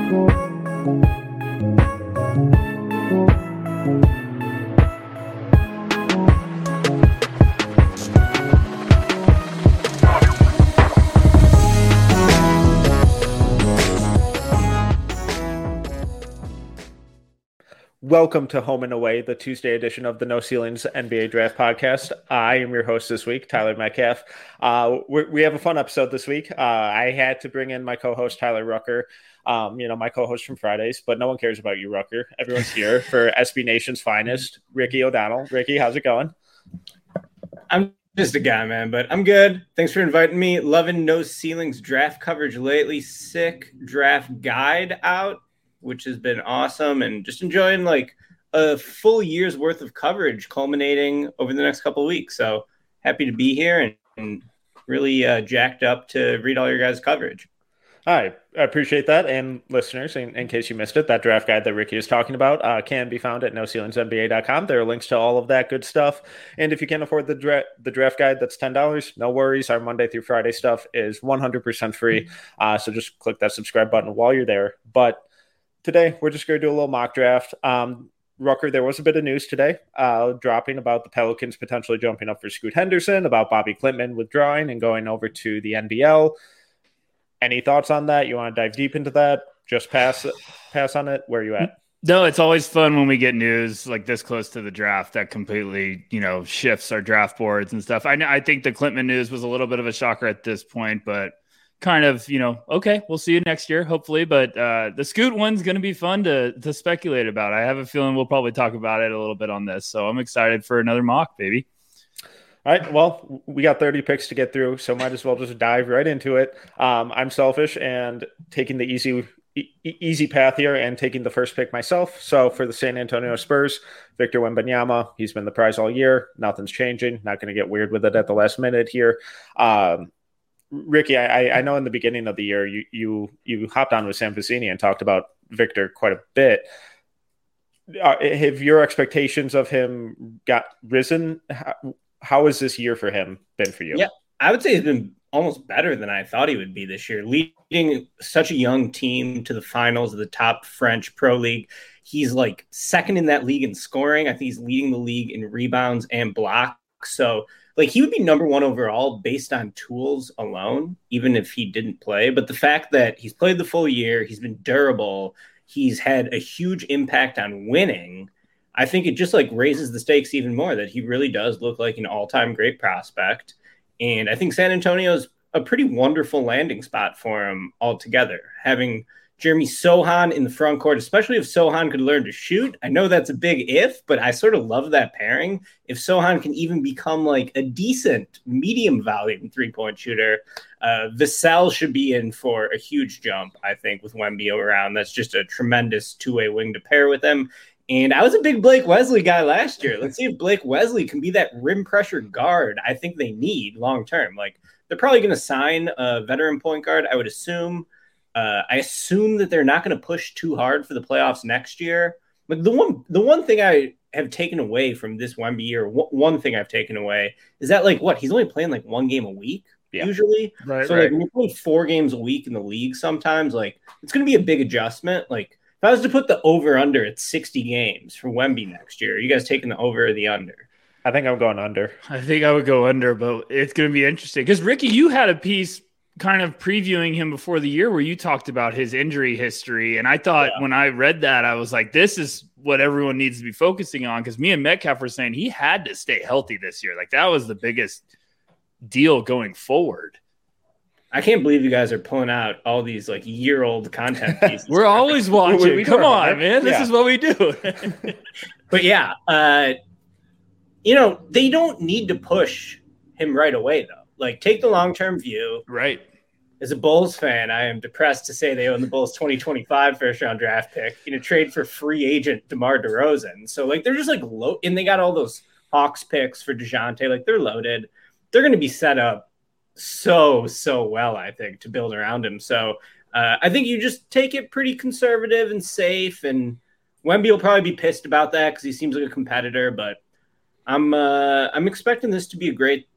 Welcome to Home and Away, the Tuesday edition of the No Ceilings NBA Draft Podcast. I am your host this week, Tyler Metcalf. We have a fun episode this week. I had to bring in my co-host, Tyler Rucker, my co-host from Fridays, but no one cares about you, Rucker. Everyone's here for SB Nation's finest, Ricky O'Donnell. Ricky, how's it going? I'm just a guy, man, but I'm good. Thanks for inviting me. Loving No Ceilings draft coverage lately. Sick draft guide out, which has been awesome, and just enjoying like a full year's worth of coverage culminating over the next couple of weeks. So happy to be here and really jacked up to read all your guys' coverage. I appreciate that. And listeners, in case you missed it, that draft guide that Ricky is talking about can be found at NoCeilingsNBA.com. There are links to all of that good stuff. And if you can't afford the draft guide, that's $10. No worries. Our Monday through Friday stuff is 100% free. So just click that subscribe button while you're there. But today, we're just going to do a little mock draft. Rucker, there was a bit of news today dropping about the Pelicans potentially jumping up for Scoot Henderson, about Bobby Klintman withdrawing and going over to the NBL. Any thoughts on that? You want to dive deep into that? Just pass on it? Where are you at? No, it's always fun when we get news like this close to the draft that completely, shifts our draft boards and stuff. I think the Klintman news was a little bit of a shocker at this point, but kind of, okay, we'll see you next year, hopefully. But the Scoot one's going to be fun to speculate about. I have a feeling we'll probably talk about it a little bit on this. So I'm excited for another mock, baby. All right, well, we got 30 picks to get through, so might as well just dive right into it. I'm selfish and taking the easy path here and taking the first pick myself. So for the San Antonio Spurs, Victor Wembanyama, he's been the prize all year. Nothing's changing. Not going to get weird with it at the last minute here. Ricky, I know in the beginning of the year you hopped on with Sam Vecini and talked about Victor quite a bit. Have your expectations of him got risen? How has this year for him been for you? Yeah, I would say he's been almost better than I thought he would be this year. Leading such a young team to the finals of the top French Pro League. He's like second in that league in scoring. I think he's leading the league in rebounds and blocks. So like he would be number one overall based on tools alone, even if he didn't play. But the fact that he's played the full year, he's been durable, he's had a huge impact on winning, I think it just like raises the stakes even more that he really does look like an all-time great prospect. And I think San Antonio's a pretty wonderful landing spot for him altogether. Having Jeremy Sochan in the front court, especially if Sochan could learn to shoot. I know that's a big if, but I sort of love that pairing. If Sochan can even become like a decent medium volume three-point shooter, Vassell should be in for a huge jump, I think, with Wemby around. That's just a tremendous two-way wing to pair with him. And I was a big Blake Wesley guy last year. Let's see if Blake Wesley can be that rim pressure guard I think they need long-term. Like they're probably going to sign a veteran point guard, I would assume. I assume that they're not going to push too hard for the playoffs next year. Like the one thing I have taken away from this Wemby year, one thing I've taken away is that he's only playing like one game a week usually. Right. So like when you're playing 4 games a week in the league, sometimes like it's going to be a big adjustment. Like if I was to put the over under at 60 games for Wemby next year, are you guys taking the over or the under? I think I'm going under. I think I would go under, but it's going to be interesting because Ricky, you had a piece kind of previewing him before the year where you talked about his injury history. And I thought when I read that, I was like, this is what everyone needs to be focusing on. Cause me and Metcalf were saying he had to stay healthy this year. Like that was the biggest deal going forward. I can't believe you guys are pulling out all these like year-old content pieces. We're always watching. Come on, man. This is what we do. But yeah, they don't need to push him right away though. Like, take the long-term view. Right. As a Bulls fan, I am depressed to say they own the Bulls' 2025 first-round draft pick in a trade for free agent DeMar DeRozan. So, like, they're just, like, low. And they got all those Hawks picks for DeJounte. Like, they're loaded. They're going to be set up so well, I think, to build around him. So, I think you just take it pretty conservative and safe. And Wemby will probably be pissed about that because he seems like a competitor. But I'm expecting this to be a great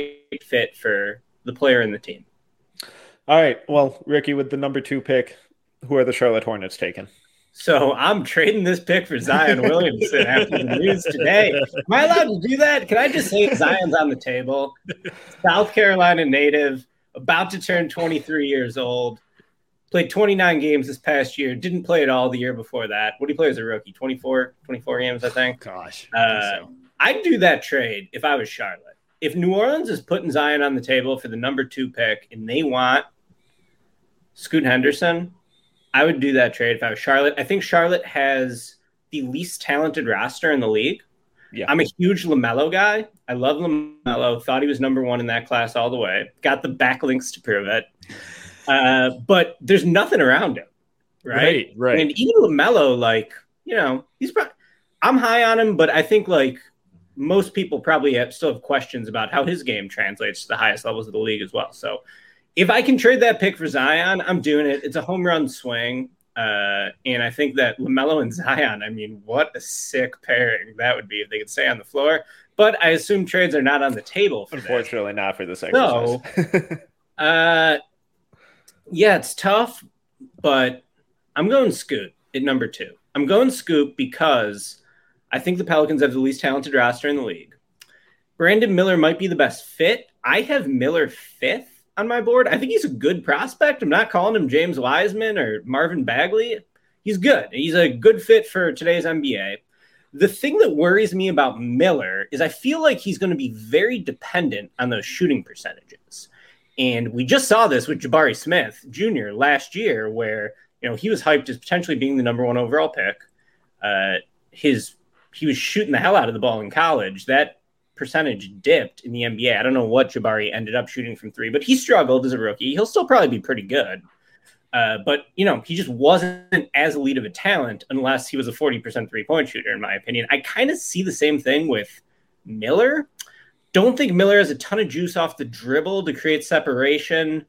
fit for the player and the team. All right. Well, Ricky, with the number 2 pick, Who are the Charlotte Hornets taking? So I'm trading this pick for Zion Williamson after the news today. Am I allowed to do that? Can I just say Zion's on the table? South Carolina native, about to turn 23 years old. Played 29 games this past year. Didn't play at all the year before that. What did he play as a rookie? 24 games, I think. Gosh. I'd do that trade if I was Charlotte. If New Orleans is putting Zion on the table for the number 2 pick and they want Scoot Henderson, I would do that trade if I was Charlotte. I think Charlotte has the least talented roster in the league. Yeah. I'm a huge LaMelo guy. I love LaMelo. Thought he was number 1 in that class all the way. Got the backlinks to prove it. But there's nothing around him, right? Right. And even LaMelo, like, you know, I'm high on him, but I think like most people probably still have questions about how his game translates to the highest levels of the league as well. So if I can trade that pick for Zion, I'm doing it. It's a home run swing. And I think that LaMelo and Zion, I mean, what a sick pairing that would be if they could stay on the floor. But I assume trades are not on the table for Unfortunately, not for this exercise. So, yeah, it's tough, but I'm going Scoot at number 2. I'm going Scoot because I think the Pelicans have the least talented roster in the league. Brandon Miller might be the best fit. I have Miller 5th on my board. I think he's a good prospect. I'm not calling him James Wiseman or Marvin Bagley. He's good. He's a good fit for today's NBA. The thing that worries me about Miller is I feel like he's going to be very dependent on those shooting percentages. And we just saw this with Jabari Smith Jr. last year where, you know, he was hyped as potentially being the number 1 overall pick. He was shooting the hell out of the ball in college. That percentage dipped in the NBA. I don't know what Jabari ended up shooting from 3, but he struggled as a rookie. He'll still probably be pretty good. But, you know, he just wasn't as elite of a talent unless he was a 40% 3-point shooter, in my opinion. I kind of see the same thing with Miller. Don't think Miller has a ton of juice off the dribble to create separation.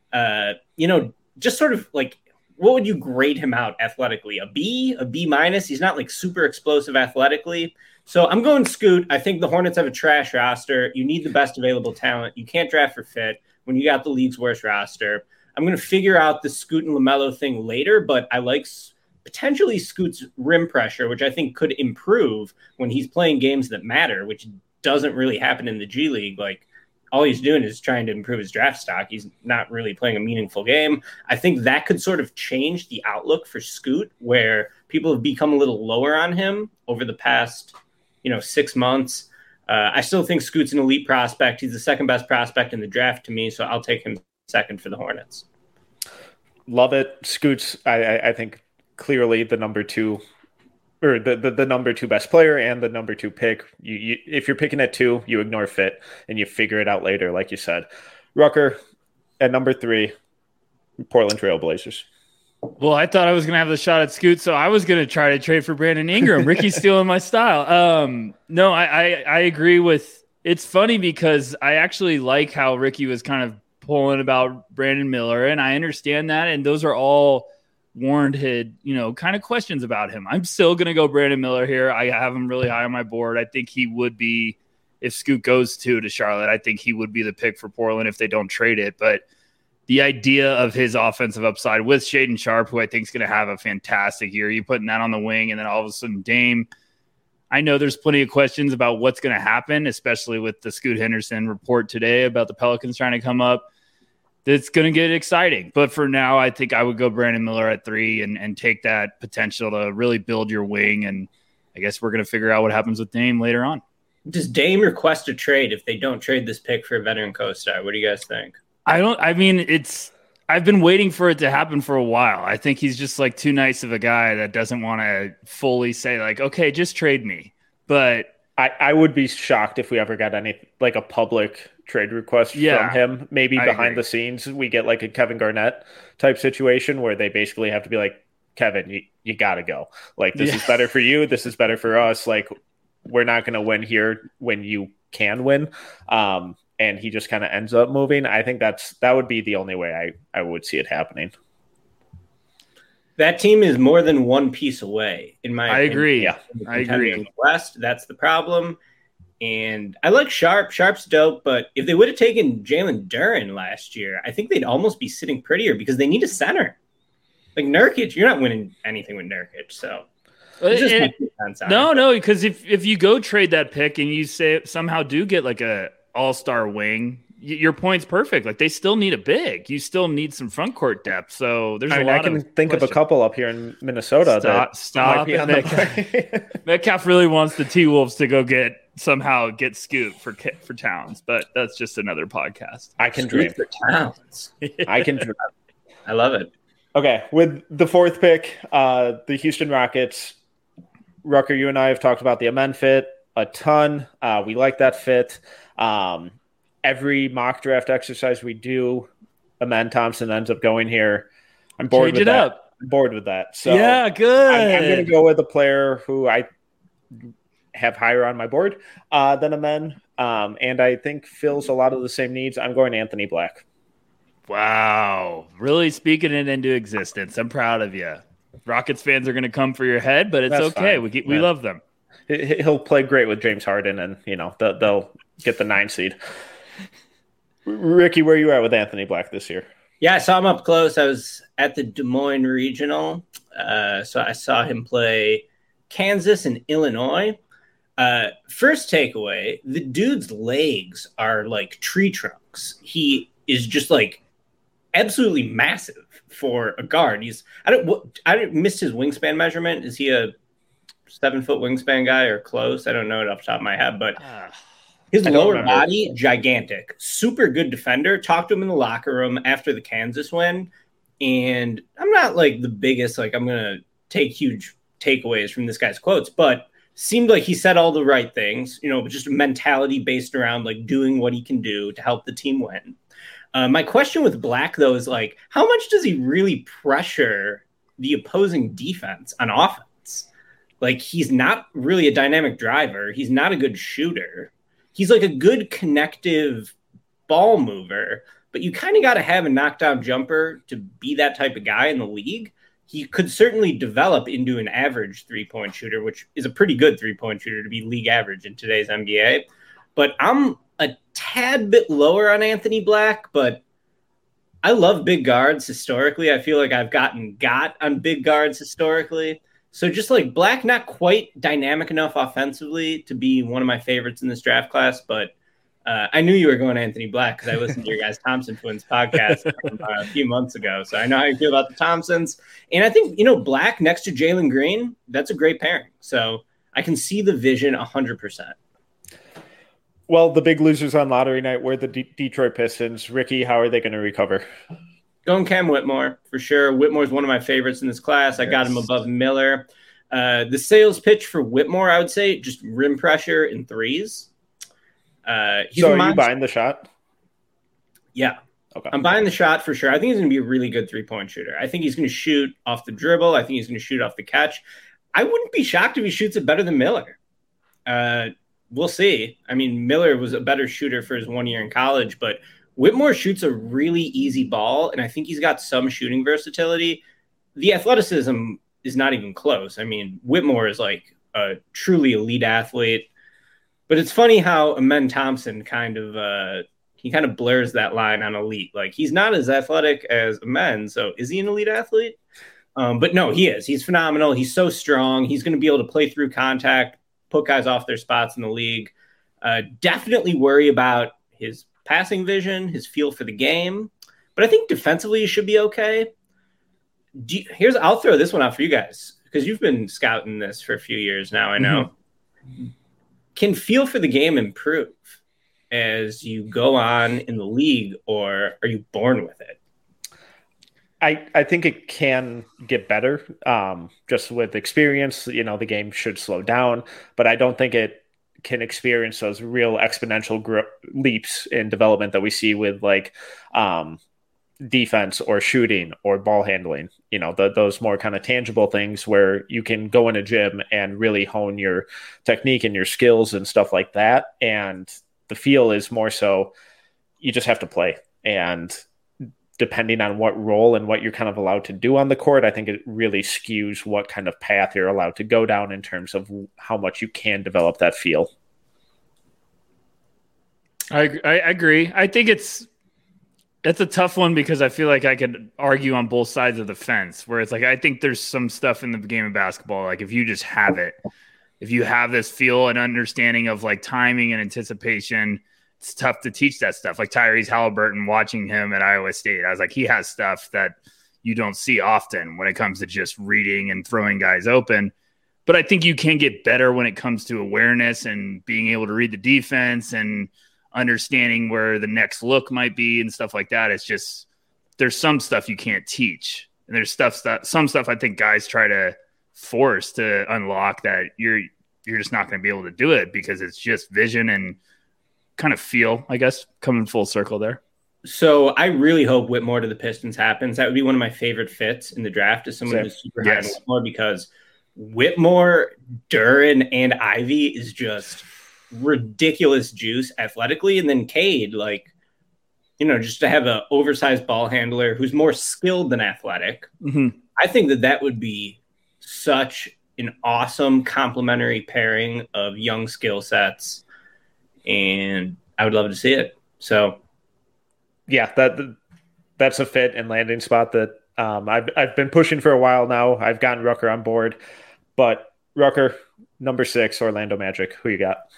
You know, just sort of like, what would you grade him out athletically? A B minus? He's not like super explosive athletically. So I'm going Scoot. I think the Hornets have a trash roster. You need the best available talent. You can't draft for fit when you got the league's worst roster. I'm going to figure out the Scoot and LaMelo thing later, but I like potentially Scoot's rim pressure, which I think could improve when he's playing games that matter, which doesn't really happen in the G League. Like, all he's doing is trying to improve his draft stock. He's not really playing a meaningful game. I think that could sort of change the outlook for Scoot, where people have become a little lower on him over the past, 6 months. I still think Scoot's an elite prospect. He's the second best prospect in the draft to me, so I'll take him second for the Hornets. Love it. Scoot's, I think, clearly the number 2 or the number 2 best player and the number 2 pick. You if you're picking at 2, you ignore fit and you figure it out later, like you said. Rucker at number 3, Portland Trail Blazers. Well, I thought I was going to have the shot at Scoot, so I was going to try to trade for Brandon Ingram. Ricky's stealing my style. No, I agree with. It's funny because I actually like how Ricky was kind of pulling about Brandon Miller, and I understand that, and those are all warranted, kind of questions about him. I'm still going to go Brandon Miller here. I have him really high on my board. I think he would be, if Scoot goes to Charlotte, I think he would be the pick for Portland if they don't trade it. But the idea of his offensive upside with Shaedon Sharpe, who I think is going to have a fantastic year, you putting that on the wing, and then all of a sudden Dame. I know there's plenty of questions about what's going to happen, especially with the Scoot Henderson report today about the Pelicans trying to come up. It's going to get exciting. But for now, I think I would go Brandon Miller at 3 and take that potential to really build your wing. And I guess we're going to figure out what happens with Dame later on. Does Dame request a trade if they don't trade this pick for a veteran co-star? What do you guys think? I've been waiting for it to happen for a while. I think he's just like too nice of a guy that doesn't want to fully say like, okay, just trade me. But I would be shocked if we ever got any like a public trade request from him. Maybe behind the scenes we get like a Kevin Garnett type situation where they basically have to be like, Kevin, you got to go. Like, this is better for you. This is better for us. Like, we're not going to win here when you can win. And he just kind of ends up moving. I think that would be the only way I would see it happening. That team is more than one piece away, in my opinion. I agree. Yeah. I agree. In the West, that's the problem. And I like Sharpe. Sharpe's dope, but if they would have taken Jalen Duren last year, I think they'd almost be sitting prettier because they need a center. Like Nurkic, you're not winning anything with Nurkic. So no, because if you go trade that pick and you say somehow do get like a all-star wing, your point's perfect. Like they still need a big. You still need some front court depth. So there's a lot. I can think of a couple up here in Minnesota. Stop. Metcalf really wants the T-Wolves to somehow get Scoot for Towns, but that's just another podcast. I can dream for Towns. I can dream. I love it. Okay, with the fourth pick, the Houston Rockets. Rucker, you and I have talked about the Amen fit a ton. We like that fit. Every mock draft exercise we do, Amen Thompson ends up going here. I'm bored with that. I'm bored with that. So yeah, good. I'm going to go with a player who I have higher on my board than Amen, and I think fills a lot of the same needs. I'm going Anthony Black. Wow, really speaking it into existence. I'm proud of you. Rockets fans are going to come for your head, but it's okay. Fine. We love them. He'll play great with James Harden, and they'll get the 9 seed. Ricky, where are you at with Anthony Black this year? Yeah, I saw him up close. I was at the Des Moines Regional, so I saw him play Kansas and Illinois. First takeaway, the dude's legs are like tree trunks. He is just like absolutely massive for a guard. I didn't miss his wingspan measurement. Is he a 7-foot wingspan guy or close? I don't know it off the top of my head, but his lower body, gigantic, super good defender. Talked to him in the locker room after the Kansas win. And I'm not like the biggest, like I'm going to take huge takeaways from this guy's quotes, but seemed like he said all the right things, just a mentality based around like doing what he can do to help the team win. My question with Black, though, is like, how much does he really pressure the opposing defense on offense? Like, he's not really a dynamic driver. He's not a good shooter. He's like a good connective ball mover, but you kind of got to have a knockdown jumper to be that type of guy in the league. He could certainly develop into an average 3-point shooter, which is a pretty good 3-point shooter to be league average in today's NBA. But I'm a tad bit lower on Anthony Black, but I love big guards historically. I feel like I've got on big guards historically. So just like Black, not quite dynamic enough offensively to be one of my favorites in this draft class, but I knew you were going Anthony Black because I listened to your guys' Thompson Twins podcast a few months ago. So I know how you feel about the Thompsons. And I think, Black next to Jalen Green, that's a great pairing. So I can see the vision 100%. Well, the big losers on lottery night were the Detroit Pistons. Ricky, how are they going to recover? Going Cam Whitmore, for sure. Whitmore's one of my favorites in this class. I got him above Miller. The sales pitch for Whitmore, I would say, just rim pressure in threes. So are you buying the shot? Yeah. Okay. I'm buying the shot for sure. I think he's going to be a really good 3-point shooter. I think he's going to shoot off the dribble. I think he's going to shoot off the catch. I wouldn't be shocked if he shoots it better than Miller. We'll see. I mean, Miller was a better shooter for his 1 year in college, but Whitmore shoots a really easy ball, and I think he's got some shooting versatility. The athleticism is not even close. I mean, Whitmore is like a truly elite athlete, but it's funny how Amen Thompson kind of blurs that line on elite. Like, he's not as athletic as Amen, so is he an elite athlete? But no, he is. He's phenomenal. He's so strong. He's going to be able to play through contact, put guys off their spots in the league. Definitely worry about his passing vision, his feel for the game. But I think defensively he should be okay. I'll throw this one out for you guys, because you've been scouting this for a few years now, I know. Mm-hmm. Can feel for the game improve as you go on in the league, or are you born with it? I think it can get better just with experience. The game should slow down, but I don't think it can experience those real exponential leaps in development that we see with like defense or shooting or ball handling, those more kind of tangible things where you can go in a gym and really hone your technique and your skills and stuff like that. And the feel is more so you just have to play. And depending on what role and what you're kind of allowed to do on the court, I think it really skews what kind of path you're allowed to go down in terms of how much you can develop that feel. I agree. I think That's a tough one because I feel like I could argue on both sides of the fence where it's like, I think there's some stuff in the game of basketball. Like if you just have it, if you have this feel and understanding of like timing and anticipation, it's tough to teach that stuff. Like Tyrese Halliburton, watching him at Iowa State, I was like, he has stuff that you don't see often when it comes to just reading and throwing guys open. But I think you can get better when it comes to awareness and being able to read the defense and understanding where the next look might be and stuff like that. It's just, there's some stuff you can't teach. And there's some stuff I think guys try to force to unlock that you're just not going to be able to do it because it's just vision and kind of feel, I guess, coming full circle there. So I really hope Whitmore to the Pistons happens. That would be one of my favorite fits in the draft is someone who's super high on Whitmore, because Whitmore, Duren, and Ivy is just ridiculous juice athletically. And then Cade, like, just to have an oversized ball handler who's more skilled than athletic. Mm-hmm. I think that would be such an awesome complementary pairing of young skill sets. And I would love to see it. So, yeah, that's a fit and landing spot that I've been pushing for a while now. I've gotten Rucker on board, but Rucker, number 6, Orlando Magic. Who you got?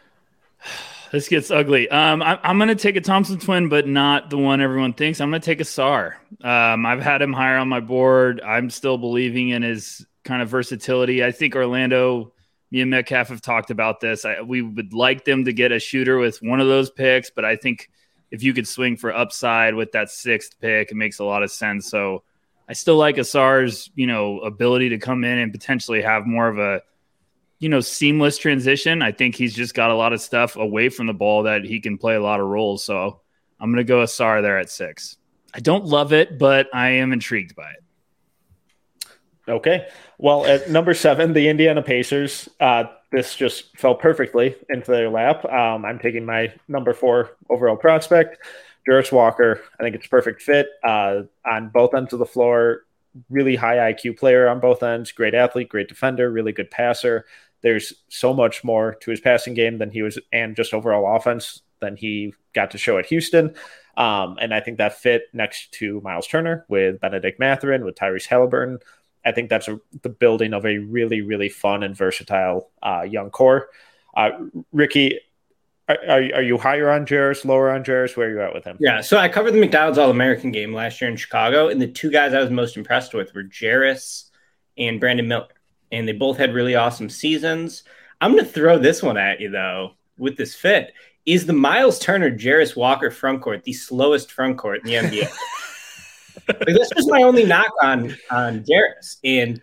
This gets ugly. I'm going to take a Thompson twin, but not the one everyone thinks. I'm going to take a Sarr. I've had him higher on my board. I'm still believing in his kind of versatility. I think Orlando, me and Metcalf have talked about this. We would like them to get a shooter with one of those picks, but I think if you could swing for upside with that 6th pick, it makes a lot of sense. So I still like Asar's, ability to come in and potentially have more of a, seamless transition. I think he's just got a lot of stuff away from the ball that he can play a lot of roles. So I'm going to go Asar there at 6. I don't love it, but I am intrigued by it. Okay. Well, at number 7, the Indiana Pacers. This just fell perfectly into their lap. I'm taking my number 4 overall prospect, Jarace Walker. I think it's a perfect fit on both ends of the floor. Really high IQ player on both ends. Great athlete, great defender, really good passer. There's so much more to his passing game and just overall offense than he got to show at Houston. And I think that fit next to Miles Turner with Benedict Mathurin, with Tyrese Halliburton. I think that's the building of a really, really fun and versatile young core. Ricky, are you higher on Jarace, lower on Jarace? Where are you at with him? Yeah, so I covered the McDonald's All-American game last year in Chicago, and the 2 guys I was most impressed with were Jarace and Brandon Miller, and they both had really awesome seasons. I'm going to throw this one at you, though, with this fit. Is the Miles Turner-Jarace Walker frontcourt the slowest frontcourt in the NBA? That's just my only knock on Jarace. And,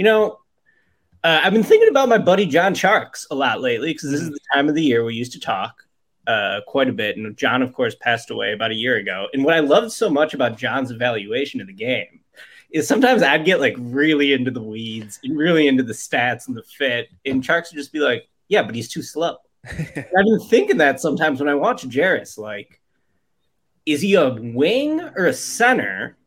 I've been thinking about my buddy John Sharks a lot lately because this is the time of the year we used to talk quite a bit. And John, of course, passed away about a year ago. And what I loved so much about John's evaluation of the game is sometimes I'd get like really into the weeds and really into the stats and the fit. And Sharks would just be like, yeah, but he's too slow. I've been thinking that sometimes when I watch Jarace, like, is he a wing or a center?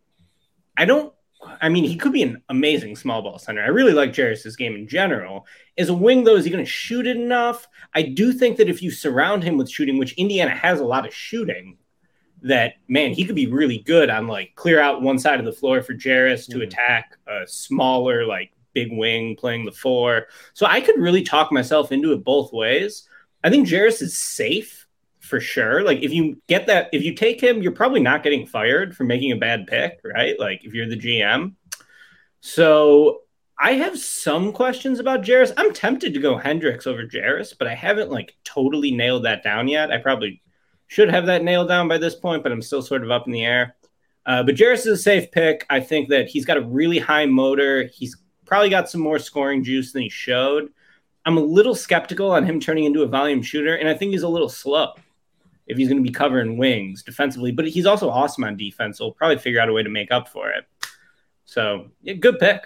He could be an amazing small ball center. I really like Jarace's game in general. As a wing, though, is he going to shoot it enough? I do think that if you surround him with shooting, which Indiana has a lot of shooting, that, man, he could be really good on, like, clear out one side of the floor for Jarace to attack a smaller, like, big wing playing the 4. So I could really talk myself into it both ways. I think Jarace is safe for sure. Like, if you take him, you're probably not getting fired for making a bad pick, right? Like, if you're the GM. So I have some questions about Jarace. I'm tempted to go Hendricks over Jarace, but I haven't, like, totally nailed that down yet. I probably should have that nailed down by this point, but I'm still sort of up in the air. But Jarace is a safe pick. I think that he's got a really high motor. He's probably got some more scoring juice than he showed. I'm a little skeptical on him turning into a volume shooter, and I think he's a little slow if he's going to be covering wings defensively. But he's also awesome on defense, so he'll probably figure out a way to make up for it. So, yeah, good pick.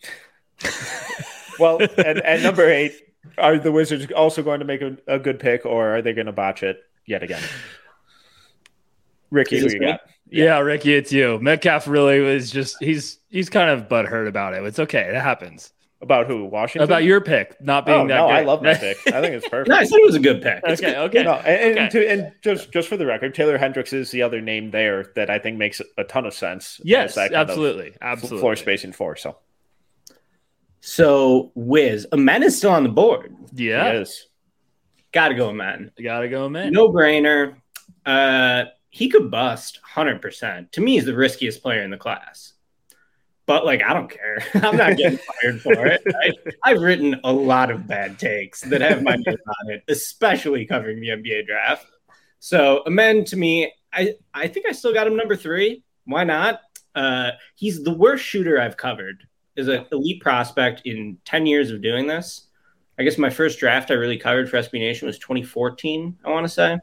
Well, at number 8, are the Wizards also going to make a good pick, or are they going to botch it yet again? Ricky, who you got? Yeah, Ricky, it's you. Metcalf really was just he's kind of butthurt about it. It's okay. It happens. About who? Washington? About your pick not being that no, good. I love my pick. I think it's perfect. No, I said it was a good pick. Okay. No, and just for the record, Taylor Hendricks is the other name there that I think makes a ton of sense. Yes, that absolutely. Floor spacing for. So Wiz, Amen is still on the board. Yeah. He is. Gotta go Amen. No brainer. He could bust 100%. To me, he's the riskiest player in the class. But, like, I don't care. I'm not getting fired for it. I've written a lot of bad takes that have my name on it, especially covering the NBA draft. So, Amen, to me, I think I still got him number 3. Why not? He's the worst shooter I've covered. Is an elite prospect in 10 years of doing this. I guess my first draft I really covered for SB Nation was 2014, I want to say.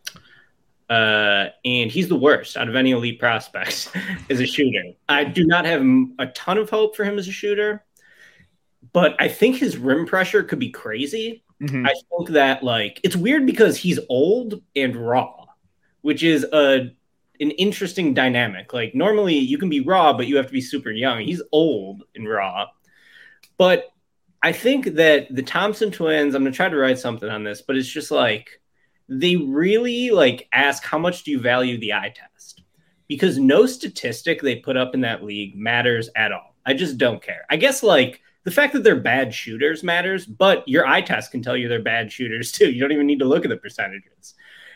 And he's the worst out of any elite prospects as a shooter. I do not have a ton of hope for him as a shooter, but I think his rim pressure could be crazy. Mm-hmm. I think that, like, it's weird because he's old and raw, which is an interesting dynamic. Like, normally you can be raw, but you have to be super young. He's old and raw. But I think that the Thompson twins, I'm going to try to write something on this, but it's just like, they really like ask, how much do you value the eye test? Because no statistic they put up in that league matters at all. I just don't care. I guess like the fact that they're bad shooters matters, but your eye test can tell you they're bad shooters too. You don't even need to look at the percentages.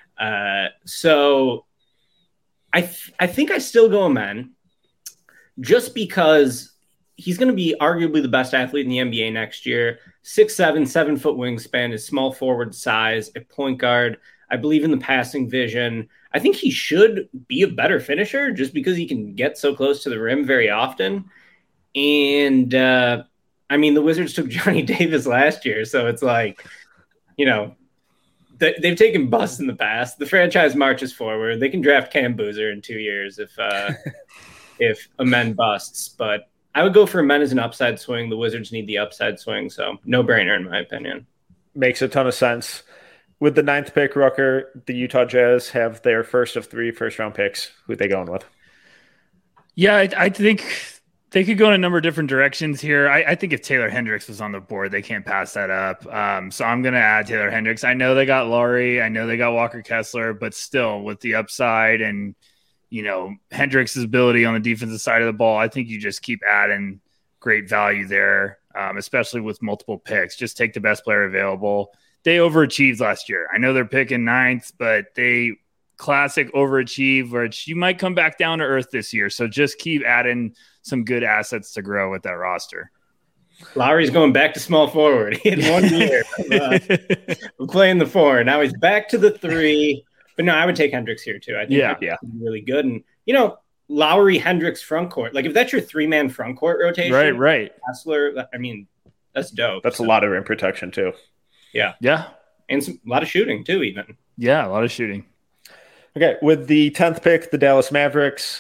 So I think I still go Amen just because he's going to be arguably the best athlete in the NBA next year. 6'7", 7-foot wingspan, his small forward size, a point guard. I believe in the passing vision. I think he should be a better finisher just because he can get so close to the rim very often. And, I mean, the Wizards took Johnny Davis last year, so it's like, you know, they've taken busts in the past. The franchise marches forward. They can draft Cam Boozer in 2 years if Amen busts, but I would go for Amen as an upside swing. The Wizards need the upside swing, so no brainer in my opinion. Makes a ton of sense. With the 9th pick, Rucker, the Utah Jazz have their first of 3 first-round picks. Who are they going with? Yeah, I think they could go in a number of different directions here. I think if Taylor Hendricks was on the board, they can't pass that up. So I'm going to add Taylor Hendricks. I know they got Lowry. I know they got Walker Kessler, but still with the upside and you know, Hendricks' ability on the defensive side of the ball, I think you just keep adding great value there, especially with multiple picks. Just take the best player available. They overachieved last year. I know they're picking 9th, but they classic overachieve, which you might come back down to earth this year. So just keep adding some good assets to grow with that roster. Lowry's going back to small forward. He had 1 year of playing the 4. Now he's back to the 3. But no, I would take Hendricks here too. I think that'd be really good. And, you know, Lowry, Hendricks, front court. Like, if that's your 3-man front court rotation. Right. Kessler, I mean, that's dope. That's a lot of rim protection too. Yeah. And a lot of shooting too, even. Yeah, a lot of shooting. Okay, with the 10th pick, the Dallas Mavericks,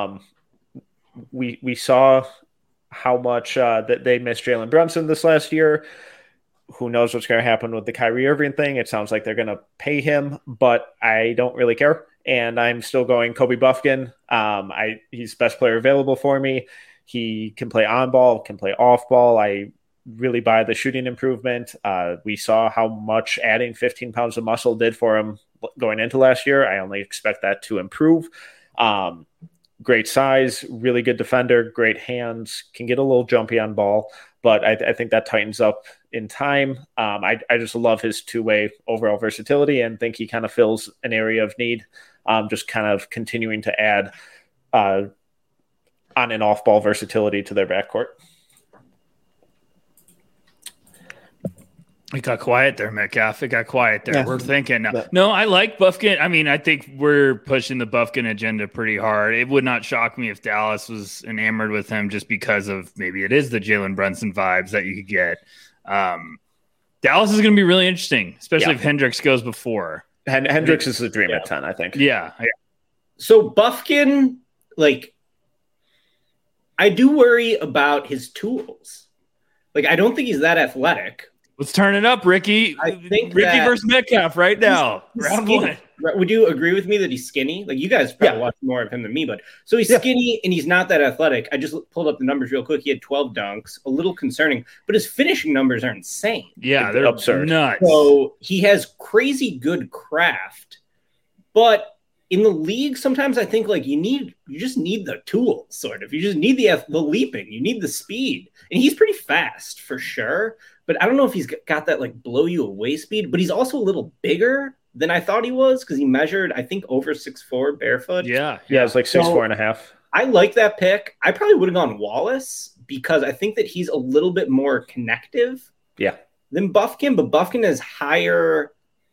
we saw how much that they missed Jalen Brunson this last year. Who knows what's going to happen with the Kyrie Irving thing? It sounds like they're going to pay him, but I don't really care. And I'm still going Kobe Buffkin. He's best player available for me. He can play on ball, can play off ball. I really buy the shooting improvement. We saw how much adding 15 pounds of muscle did for him going into last year. I only expect that to improve. Great size, really good defender, great hands, can get a little jumpy on ball, but I think that tightens up in time. I just love his two-way overall versatility and think he kind of fills an area of need, just kind of continuing to add on and off ball versatility to their backcourt. It got quiet there, Metcalf. It got quiet there. Yeah. We're thinking. No, I like Buffkin. I mean, I think we're pushing the Buffkin agenda pretty hard. It would not shock me if Dallas was enamored with him just because of maybe it is the Jalen Brunson vibes that you could get. Dallas is going to be really interesting, especially if Hendricks goes before. Hendricks is the dream at 10, I think. Yeah. So Buffkin, like, I do worry about his tools. Like, I don't think he's that athletic. Let's turn it up, Ricky. I think Ricky versus Metcalf right now. Round 1. Would you agree with me that he's skinny? Like you guys probably watch more of him than me, but so he's skinny and he's not that athletic. I just pulled up the numbers real quick. He had 12 dunks, a little concerning, but his finishing numbers are insane. Yeah, they're absurd. Nuts. So he has crazy good craft, but in the league, sometimes I think like you just need the tools, sort of. You just need the leaping, you need the speed, and he's pretty fast for sure. But I don't know if he's got that like blow you away speed. But he's also a little bigger than I thought he was because he measured, I think, over 6'4" barefoot. Yeah, it's like 6'4" and a half. I like that pick. I probably would have gone Wallace because I think that he's a little bit more connective. Than Bufkin, but Bufkin has higher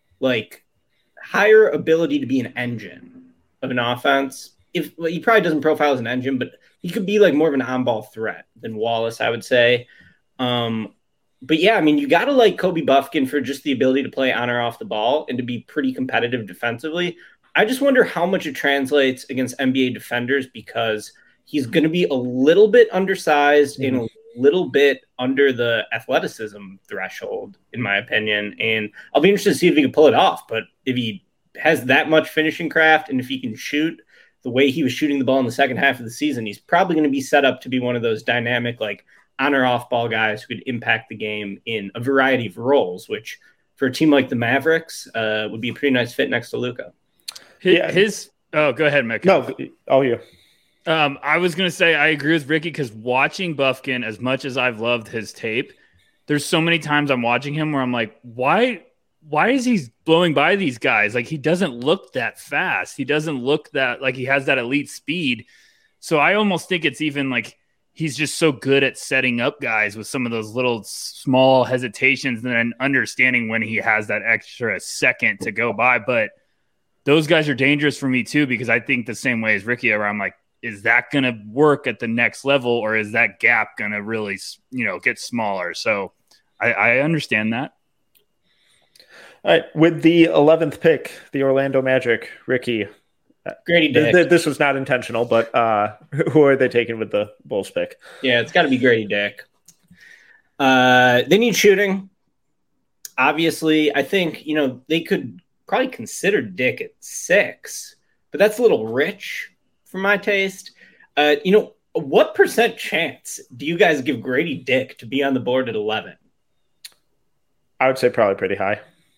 ability to be an engine of an offense. He probably doesn't profile as an engine, but he could be like more of an on-ball threat than Wallace, I would say. But yeah, I mean, you got to like Kobe Bufkin for just the ability to play on or off the ball and to be pretty competitive defensively. I just wonder how much it translates against NBA defenders because he's going to be a little bit undersized and a little bit under the athleticism threshold, in my opinion. And I'll be interested to see if he can pull it off. But if he has that much finishing craft and if he can shoot the way he was shooting the ball in the second half of the season, he's probably going to be set up to be one of those dynamic, like on or off ball guys who could impact the game in a variety of roles, which for a team like the Mavericks would be a pretty nice fit next to Luka. Go ahead, Mick. You. I was going to say I agree with Ricky because watching Bufkin, as much as I've loved his tape, there's so many times I'm watching him where I'm like, why is he blowing by these guys? Like, he doesn't look that fast. He doesn't look that like he has that elite speed. So I almost think it's even like he's just so good at setting up guys with some of those little small hesitations and then understanding when he has that extra second to go by. But those guys are dangerous for me too, because I think the same way as Ricky, where I'm like, is that going to work at the next level, or is that gap going to really, get smaller? So I understand that. All right. With the 11th pick, the Orlando Magic, Ricky. Grady Dick. This was not intentional, but who are they taking with the Bulls pick? Yeah, it's got to be Grady Dick. They need shooting. Obviously, I think, they could probably consider Dick at 6, but that's a little rich for my taste. What % chance do you guys give Grady Dick to be on the board at 11? I would say probably pretty high.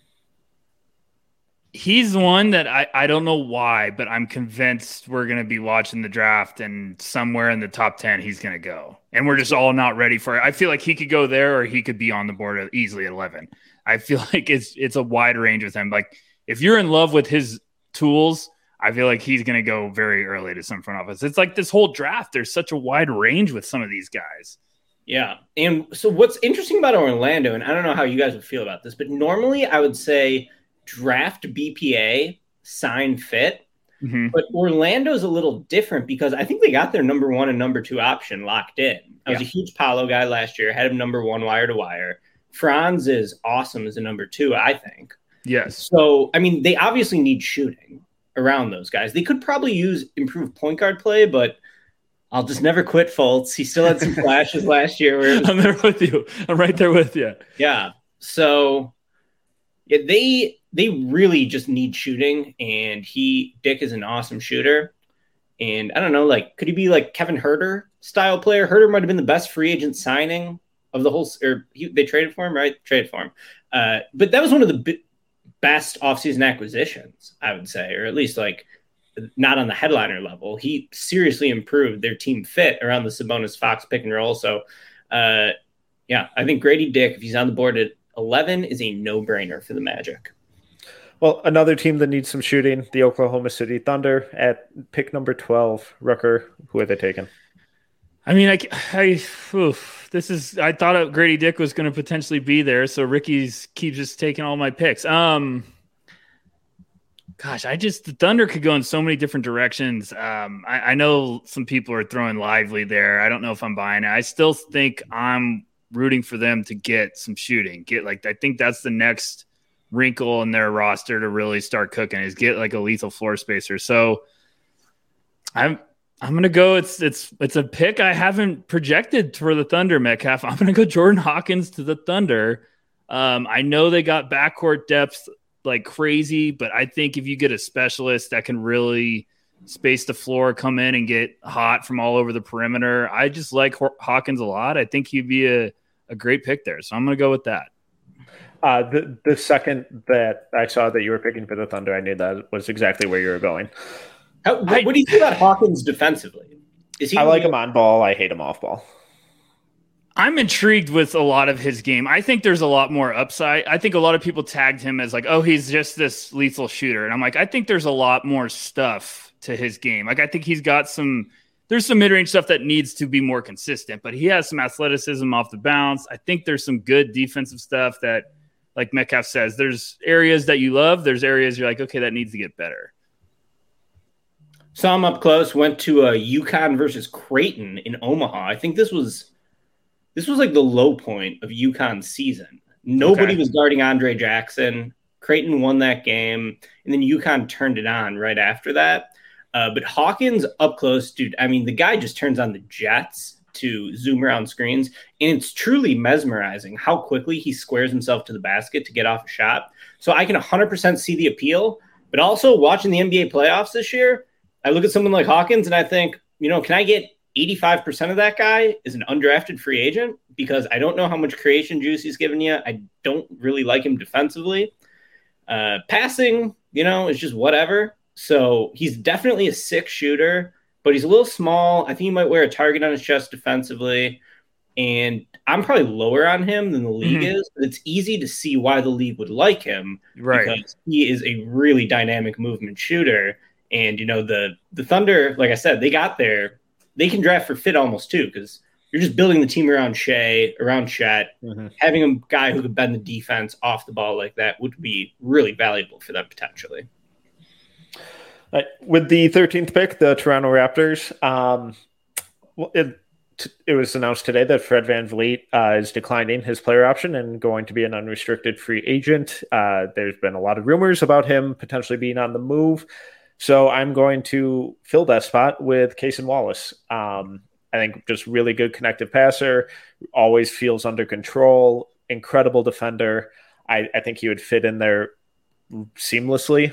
He's one that I don't know why, but I'm convinced we're going to be watching the draft and somewhere in the top 10 he's going to go. And we're just all not ready for it. I feel like he could go there or he could be on the board easily at 11. I feel like it's a wide range with him. Like, if you're in love with his tools, I feel like he's going to go very early to some front office. It's like this whole draft. There's such a wide range with some of these guys. Yeah. And so what's interesting about Orlando, and I don't know how you guys would feel about this, but normally I would say draft BPA, sign fit. Mm-hmm. But Orlando's a little different because I think they got their number 1 and number 2 option locked in. I was a huge Paolo guy last year, had him number 1 wire to wire. Franz is awesome as a number 2, I think. Yes. So, I mean, they obviously need shooting around those guys. They could probably use improved point guard play, but I'll just never quit Fultz. He still had some flashes last year. I'm there with you. I'm right there with you. Yeah. So they really just need shooting, and Dick is an awesome shooter. And I don't know, like, could he be like Kevin Huerter style player? Huerter might have been the best free agent signing of the whole, they traded for him, right? Traded for him. But that was one of the best offseason acquisitions, I would say, or at least like not on the headliner level. He seriously improved their team fit around the Sabonis Fox pick and roll. So, I think Grady Dick, if he's on the board at 11, is a no-brainer for the Magic. Well, another team that needs some shooting, the Oklahoma City Thunder at pick number 12. Rucker, who are they taking? I mean, I thought Grady Dick was going to potentially be there, so Ricky keeps just taking all my picks. The Thunder could go in so many different directions. I know some people are throwing Lively there. I don't know if I'm buying it. I still think I'm rooting for them to get some shooting. I think that's the next wrinkle in their roster to really start cooking is get like a lethal floor spacer. So I'm going to go. It's a pick I haven't projected for the Thunder, Metcalf. I'm going to go Jordan Hawkins to the Thunder. I know they got backcourt depth like crazy, but I think if you get a specialist that can really space the floor, come in and get hot from all over the perimeter, I just like Hawkins a lot. I think he'd be a great pick there. So I'm going to go with that. The second that I saw that you were picking for the Thunder, I knew that was exactly where you were going. What do you think about Hawkins defensively? I like him on ball. I hate him off ball. I'm intrigued with a lot of his game. I think there's a lot more upside. I think a lot of people tagged him as like, oh, he's just this lethal shooter. And I'm like, I think there's a lot more stuff to his game. Like, I think he's got there's some mid-range stuff that needs to be more consistent, but he has some athleticism off the bounce. I think there's some good defensive stuff that, like Metcalf says, there's areas that you love. There's areas you're like, okay, that needs to get better. Saw him up close, went to UConn versus Creighton in Omaha. I think this was like the low point of UConn's season. Nobody was guarding Andre Jackson. Creighton won that game, and then UConn turned it on right after that. But Hawkins up close, dude, I mean, the guy just turns on the jets to zoom around screens, and it's truly mesmerizing how quickly he squares himself to the basket to get off a shot. So I can 100% see the appeal, but also watching the NBA playoffs this year, I look at someone like Hawkins and I think, can I get 85% of that guy is an undrafted free agent? Because I don't know how much creation juice he's given you. I don't really like him defensively. Passing, is just whatever. So he's definitely a sick shooter, but he's a little small. I think he might wear a target on his chest defensively. And I'm probably lower on him than the league is, but it's easy to see why the league would like him. Right. Because he is a really dynamic movement shooter. And, the Thunder, like I said, they got there. They can draft for fit almost too, because you're just building the team around Shea, around Chet. Having a guy who could bend the defense off the ball like that would be really valuable for them potentially. With the 13th pick, the Toronto Raptors, it was announced today that Fred VanVleet is declining his player option and going to be an unrestricted free agent. There's been a lot of rumors about him potentially being on the move. So I'm going to fill that spot with Cason Wallace. I think just really good connective passer, always feels under control, incredible defender. I think he would fit in there seamlessly.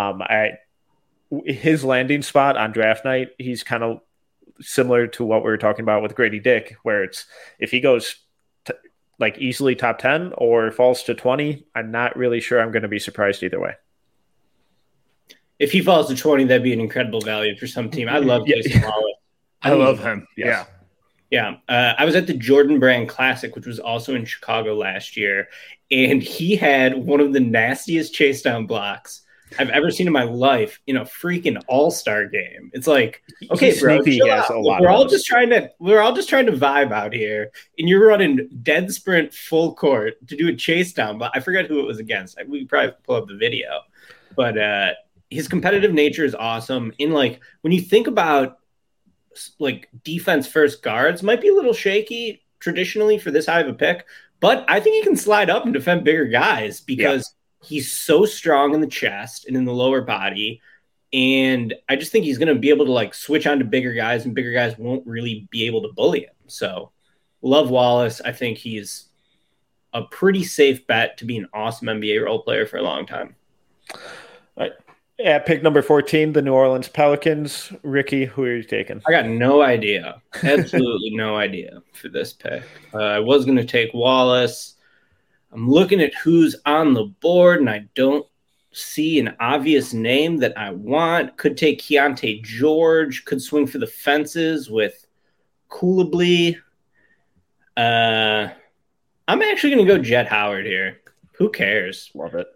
His landing spot on draft night, he's kind of similar to what we were talking about with Grady Dick, where it's if he goes easily top 10 or falls to 20, I'm not really sure I'm going to be surprised either way. If he falls to 20, that'd be an incredible value for some team. I love Cason Wallace. I love him. Yes. Yeah. I was at the Jordan Brand Classic, which was also in Chicago last year, and he had one of the nastiest chase down blocks I've ever seen in my life in a freaking all-star game. It's like, okay, bro, we're all just trying to vibe out here, and you're running dead sprint full court to do a chase down. But I forget who it was against. We could probably pull up the video, but his competitive nature is awesome. In when you think about defense first guards, might be a little shaky traditionally for this high of a pick, but I think he can slide up and defend bigger guys because he's so strong in the chest and in the lower body. And I just think he's going to be able to switch on to bigger guys, and bigger guys won't really be able to bully him. So love Wallace. I think he's a pretty safe bet to be an awesome NBA role player for a long time. All right. At pick number 14, the New Orleans Pelicans. Ricky, who are you taking? I got no idea. Absolutely no idea for this pick. I was going to take Wallace. I'm looking at who's on the board, and I don't see an obvious name that I want. Could take Keontae George. Could swing for the fences with Coulibaly. I'm actually going to go Jet Howard here. Who cares? Love it.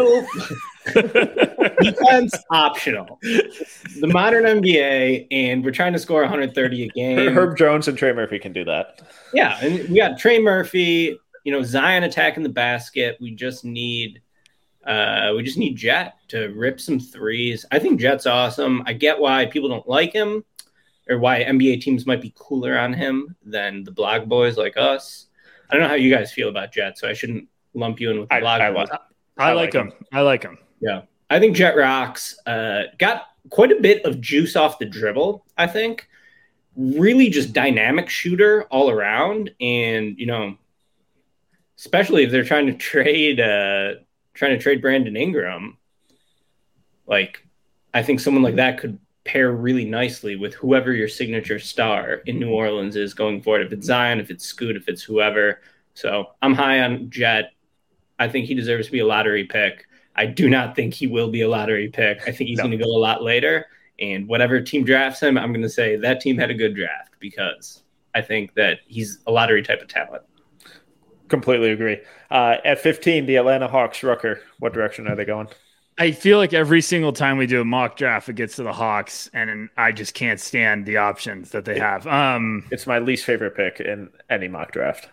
Defense optional. The modern NBA, and we're trying to score 130 a game. Herb Jones and Trey Murphy can do that. Yeah, and we got Trey Murphy, Zion attacking the basket. We just need Jet to rip some threes. I think Jet's awesome. I get why people don't like him, or why NBA teams might be cooler on him than the blog boys like us. I don't know how you guys feel about Jet, so I shouldn't lump you in with the blog boys. I like him. I like him. Yeah. I think Jet rocks. Got quite a bit of juice off the dribble, I think. Really just dynamic shooter all around. And, especially if they're trying to trade trying to trade Brandon Ingram, like I think someone like that could pair really nicely with whoever your signature star in New Orleans is going forward. If it's Zion, if it's Scoot, if it's whoever. So I'm high on Jet. I think he deserves to be a lottery pick. I do not think he will be a lottery pick. I think he's going to go a lot later. And whatever team drafts him, I'm going to say that team had a good draft because I think that he's a lottery type of talent. Completely agree. At 15, the Atlanta Hawks. Rucker, what direction are they going? I feel like every single time we do a mock draft, it gets to the Hawks, and I just can't stand the options that they have. It's my least favorite pick in any mock draft.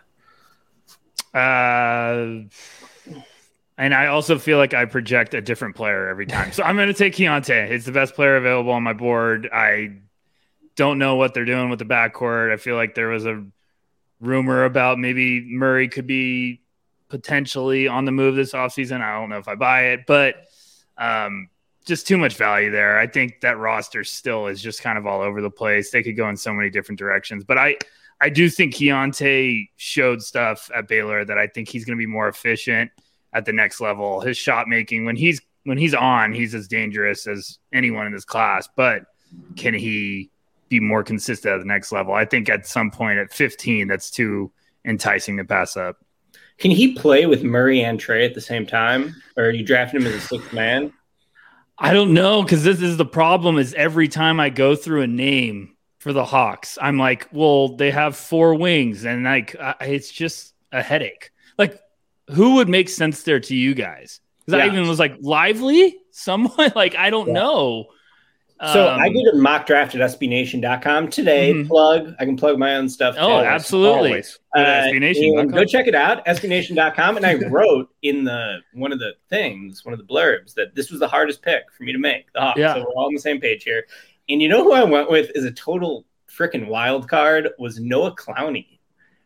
And I also feel like I project a different player every time. So I'm going to take Keontae. It's the best player available on my board. I don't know what they're doing with the backcourt. I feel like there was a rumor about maybe Murray could be potentially on the move this offseason. I don't know if I buy it, but just too much value there. I think that roster still is just kind of all over the place. They could go in so many different directions, but I do think Keontae showed stuff at Baylor that I think he's going to be more efficient at the next level. His shot making, when he's on, he's as dangerous as anyone in this class, but can he be more consistent at the next level? I think at some point at 15, that's too enticing to pass up. Can he play with Murray and Trey at the same time? Or are you drafting him as a sixth man? I don't know, because this is the problem is every time I go through a name for the Hawks, I'm like, well, they have 4 wings, and like it's just a headache. Like, who would make sense there to you guys? Because I even was like, Lively? Someone? Like, I don't know. So I did a mock draft at SBNation.com today. Mm-hmm. I can plug my own stuff. Oh, absolutely. Go check it out, SBNation.com. And I wrote in one of the blurbs that this was the hardest pick for me to make. The Hawks. So we're all on the same page here. And you know who I went with is a total freaking wild card was Noah Clowney.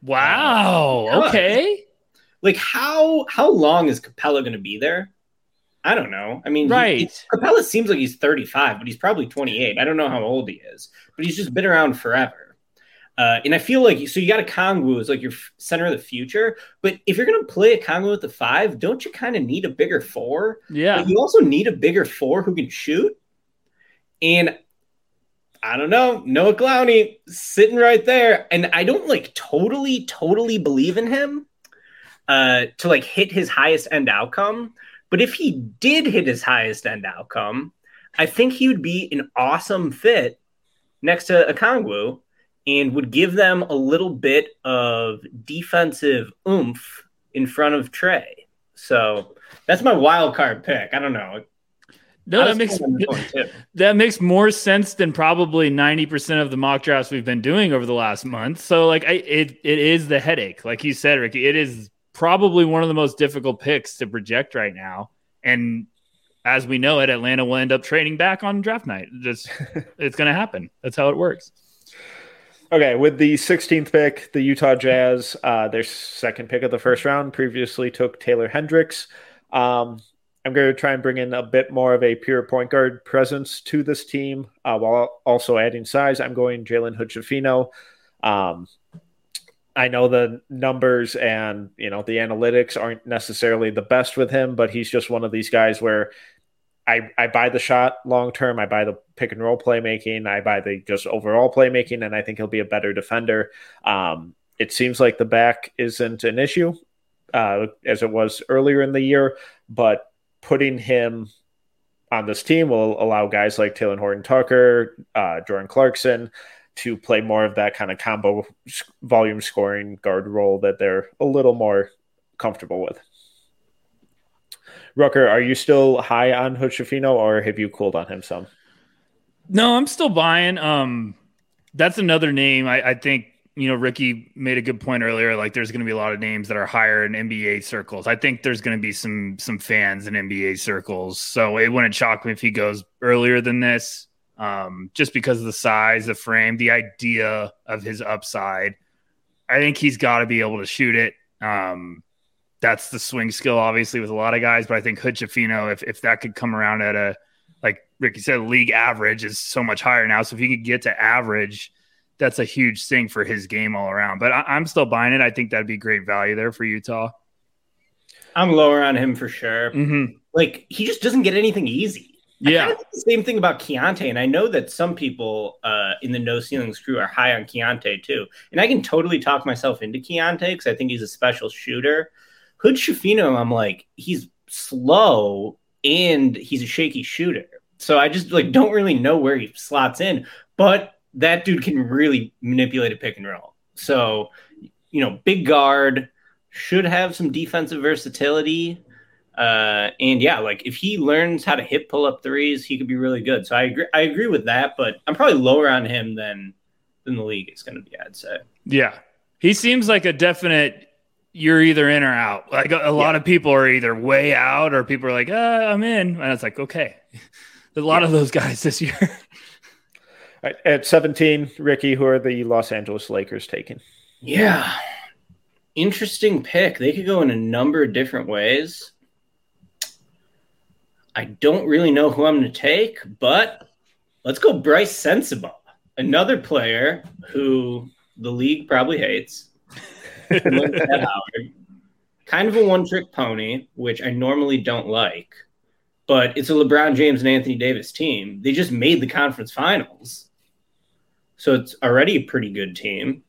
Wow. Okay. Like how long is Capella going to be there? I don't know. I mean, Capella seems like he's 35, but he's probably 28. I don't know how old he is, but he's just been around forever. And I feel like, so you got a Kongwu as like your center of the future, but if you're going to play a Kongwu at the 5, don't you kind of need a bigger 4? Yeah. But you also need a bigger 4 who can shoot. And I don't know, Noah Clowney sitting right there. And I don't like totally believe in him to like hit his highest end outcome. But if he did hit his highest end outcome, I think he would be an awesome fit next to Okongwu and would give them a little bit of defensive oomph in front of Trey. So that's my wild card pick. I don't know. No, that makes more sense than probably 90% of the mock drafts we've been doing over the last month. So like it is the headache. Like you said, Ricky, it is probably one of the most difficult picks to project right now. And as we know it, Atlanta will end up trading back on draft night. It's going to happen. That's how it works. Okay, with the 16th pick, the Utah Jazz, their second pick of the first round, previously took Taylor Hendricks. I'm going to try and bring in a bit more of a pure point guard presence to this team while also adding size. I'm going Jalen Hood-Schifino. I know the numbers and, the analytics aren't necessarily the best with him, but he's just one of these guys where I buy the shot long-term. I buy the pick and roll playmaking. I buy the just overall playmaking, and I think he'll be a better defender. It seems like the back isn't an issue as it was earlier in the year, but putting him on this team will allow guys like Taylor Horton-Tucker, Jordan Clarkson, to play more of that kind of combo volume scoring guard role that they're a little more comfortable with. Rucker, are you still high on Hood-Schifino or have you cooled on him some? No, I'm still buying. That's another name. I think, Ricky made a good point earlier. Like there's going to be a lot of names that are higher in NBA circles. I think there's going to be some fans in NBA circles. So it wouldn't shock me if he goes earlier than this. Just because of the size, the frame, the idea of his upside. I think he's got to be able to shoot it. That's the swing skill, obviously, with a lot of guys. But I think Hood-Schifino, if that could come around at a, like Ricky said, league average is so much higher now. So if he could get to average, that's a huge thing for his game all around. But I'm still buying it. I think that'd be great value there for Utah. I'm lower on him for sure. Mm-hmm. Like, he just doesn't get anything easy. Yeah. I kind of think the same thing about Keontae, and I know that some people in the No Ceilings crew are high on Keontae too. And I can totally talk myself into Keontae because I think he's a special shooter. Hood Schifino, I'm like, he's slow and he's a shaky shooter. So I just like don't really know where he slots in, but that dude can really manipulate a pick and roll. So, big guard, should have some defensive versatility. And yeah, like if he learns how to hit pull up threes, he could be really good. So I agree with that, but I'm probably lower on him than the league is going to be, I'd say. Yeah. He seems like a definite, you're either in or out. Like a lot of people are either way out or people are like, I'm in. And it's like, okay. There's a lot of those guys this year. Right, at 17, Ricky, who are the Los Angeles Lakers taking? Yeah. Interesting pick. They could go in a number of different ways. I don't really know who I'm going to take, but let's go Bryce Sensabaugh, another player who the league probably hates. Kind of a one-trick pony, which I normally don't like, but it's a LeBron James and Anthony Davis team. They just made the conference finals, so it's already a pretty good team.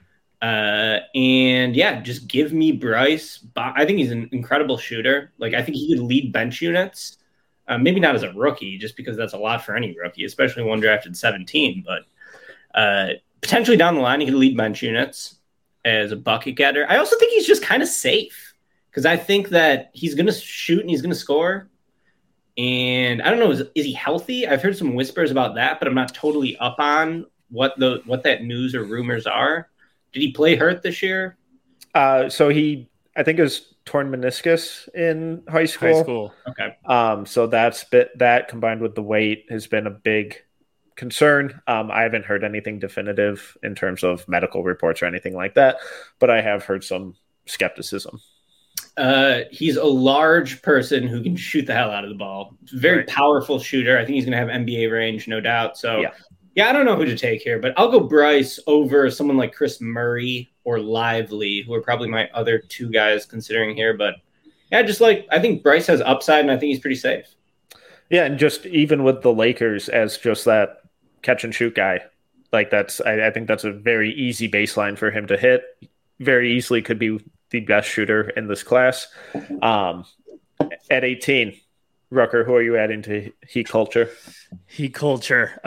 And yeah, just give me Bryce. I think he's an incredible shooter. Like, I think he could lead bench units. Maybe not as a rookie, just because that's a lot for any rookie, especially one drafted 17. But potentially down the line, he could lead bench units as a bucket getter. I also think he's just kind of safe because I think that he's going to shoot and he's going to score. And I don't know, is he healthy? I've heard some whispers about that, but I'm not totally up on what that news or rumors are. Did he play hurt this year? So I think it was torn meniscus in high school. Okay. So that combined with the weight has been a big concern. I haven't heard anything definitive in terms of medical reports or anything like that, but I have heard some skepticism. He's a large person who can shoot the hell out of the ball. Very powerful shooter. I think he's going to have NBA range, no doubt. So yeah, I don't know who to take here, but I'll go Bryce over someone like Chris Murray or Lively, who are probably my other two guys considering here. But yeah, I think Bryce has upside, and I think he's pretty safe. Yeah, and just even with the Lakers as just that catch and shoot guy, like I think that's a very easy baseline for him to hit. Very easily could be the best shooter in this class. At 18, Rucker, who are you adding to Heat culture? Heat culture.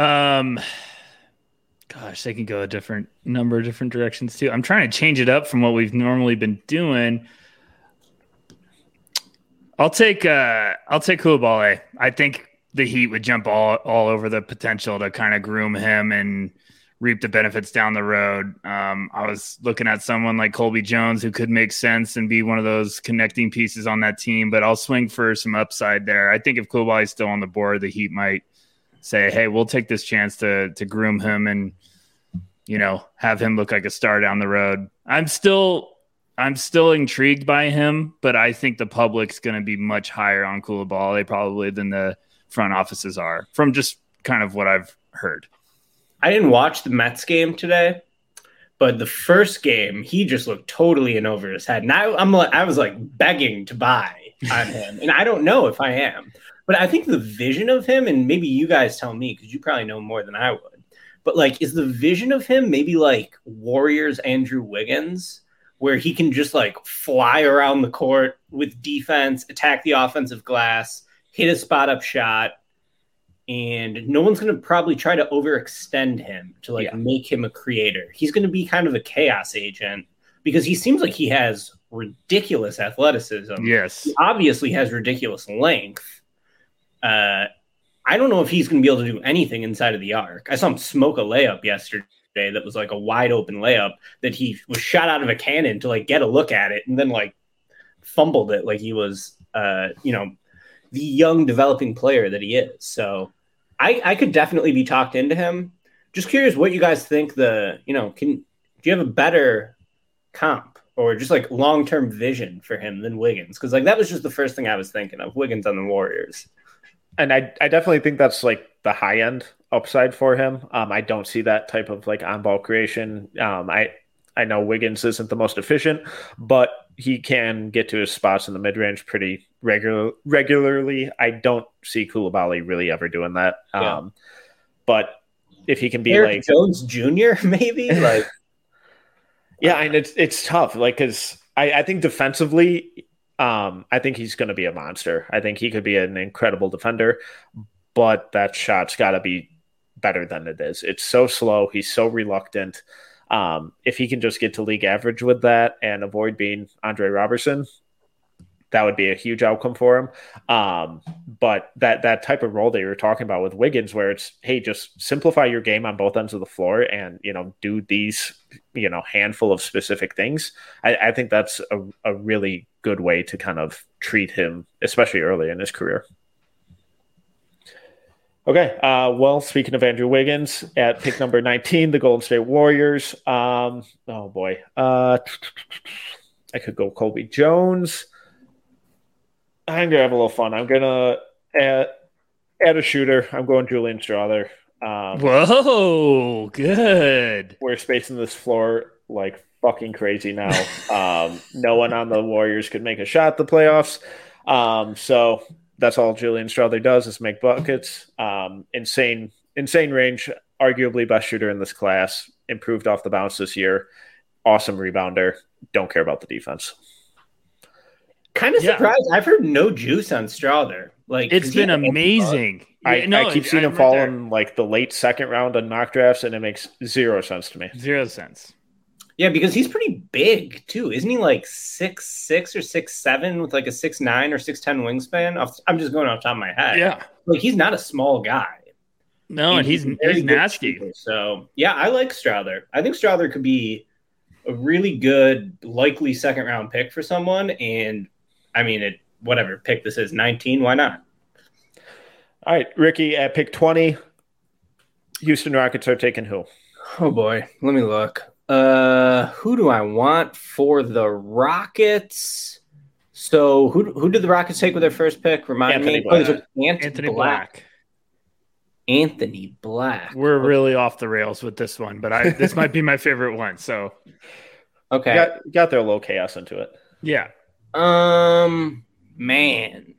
Gosh, they can go a number of different directions too. I'm trying to change it up from what we've normally been doing. I'll take Coulibaly. I think the Heat would jump all over the potential to kind of groom him and reap the benefits down the road. I was looking at someone like Colby Jones who could make sense and be one of those connecting pieces on that team, but I'll swing for some upside there. I think if Coulibaly is still on the board, the Heat might say, hey, we'll take this chance to groom him and, have him look like a star down the road. I'm still intrigued by him, but I think the public's going to be much higher on Coulibaly probably than the front offices are from just kind of what I've heard. I didn't watch the Mets game today, but the first game, he just looked totally in over his head. And I was like begging to buy on him. And I don't know if I am, but I think the vision of him, and maybe you guys tell me, because you probably know more than I would, but like, is the vision of him maybe like Warriors Andrew Wiggins, where he can just like fly around the court with defense, attack the offensive glass, hit a spot up shot, and no one's going to probably try to overextend him to make him a creator. He's going to be kind of a chaos agent because he seems like he has ridiculous athleticism. Yes. He obviously has ridiculous length. I don't know if he's going to be able to do anything inside of the arc. I saw him smoke a layup yesterday that was like a wide open layup that he was shot out of a cannon to like get a look at it and then like fumbled it like he was, the young developing player that he is. So I could definitely be talked into him. Just curious what you guys think do you have a better comp or just like long-term vision for him than Wiggins? Cause like, that was just the first thing I was thinking of, Wiggins on the Warriors. And I definitely think that's like the high end upside for him. I don't see that type of like on ball creation. I know Wiggins isn't the most efficient, but he can get to his spots in the mid range pretty regularly. I don't see Coulibaly really ever doing that. Yeah. But if he can be Eric like Jones Jr., maybe like, yeah, and it's tough. Like, because I think defensively, I think he's going to be a monster. I think he could be an incredible defender, but that shot's got to be better than it is. It's so slow. He's so reluctant. If he can just get to league average with that and avoid being Andre Robertson, that would be a huge outcome for him. But that type of role that you were talking about with Wiggins, where it's, hey, just simplify your game on both ends of the floor and, do these, handful of specific things. I think that's a really good way to kind of treat him, especially early in his career. Okay. Well, speaking of Andrew Wiggins, at pick number 19, the Golden State Warriors. Oh boy. I could go Colby Jones. I'm gonna have a little fun. I'm gonna add a shooter. I'm going Julian Strawther. Whoa, good. We're spacing this floor like fucking crazy now. No one on the Warriors could make a shot the playoffs. So that's all Julian Strawther does is make buckets. Insane range. Arguably best shooter in this class. Improved off the bounce this year. Awesome rebounder. Don't care about the defense. Kind of surprised. I've heard no juice on Strawther. Like, it's been amazing. I keep seeing him fall in like the late second round on mock drafts, and it makes zero sense to me. 0 cents. Yeah, because he's pretty big too, isn't he? Like 6'6" or 6'7" with like a 6'9" or 6'10" wingspan. I'm just going off the top of my head. Yeah, like he's not a small guy. No, and he's nasty. Shooter. So yeah, I like Strawther. I think Strawther could be a really good, likely second round pick for someone. And I mean, whatever pick this is, 19, why not? All right, Ricky, at pick 20, Houston Rockets are taking who? Oh boy, let me look. Who do I want for the Rockets? So who did the Rockets take with their first pick? Remind me. Anthony Black. Anthony Black. We're really off the rails with this one, but this might be my favorite one. So okay, got their little chaos into it. Yeah. Man.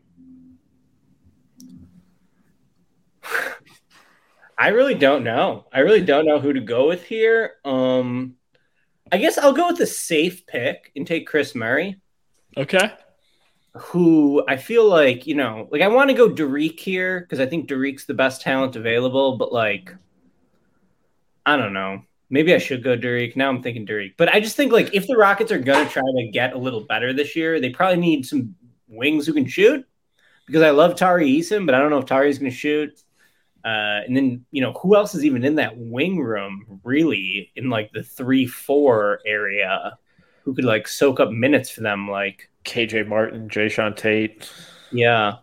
I really don't know. I really don't know who to go with here. I guess I'll go with the safe pick and take Chris Murray. Okay. Who I feel like, I want to go Derek here because I think Derek's the best talent available, but like, I don't know. Maybe I should go Derek. Now I'm thinking Derek. But I just think like if the Rockets are going to try to get a little better this year, they probably need some wings who can shoot because I love Tari Eason, but I don't know if Tari's going to shoot. And then, who else is even in that wing room, really, in like the 3-4 area who could like soak up minutes for them, like KJ Martin, Jayshawn Tate. Yeah.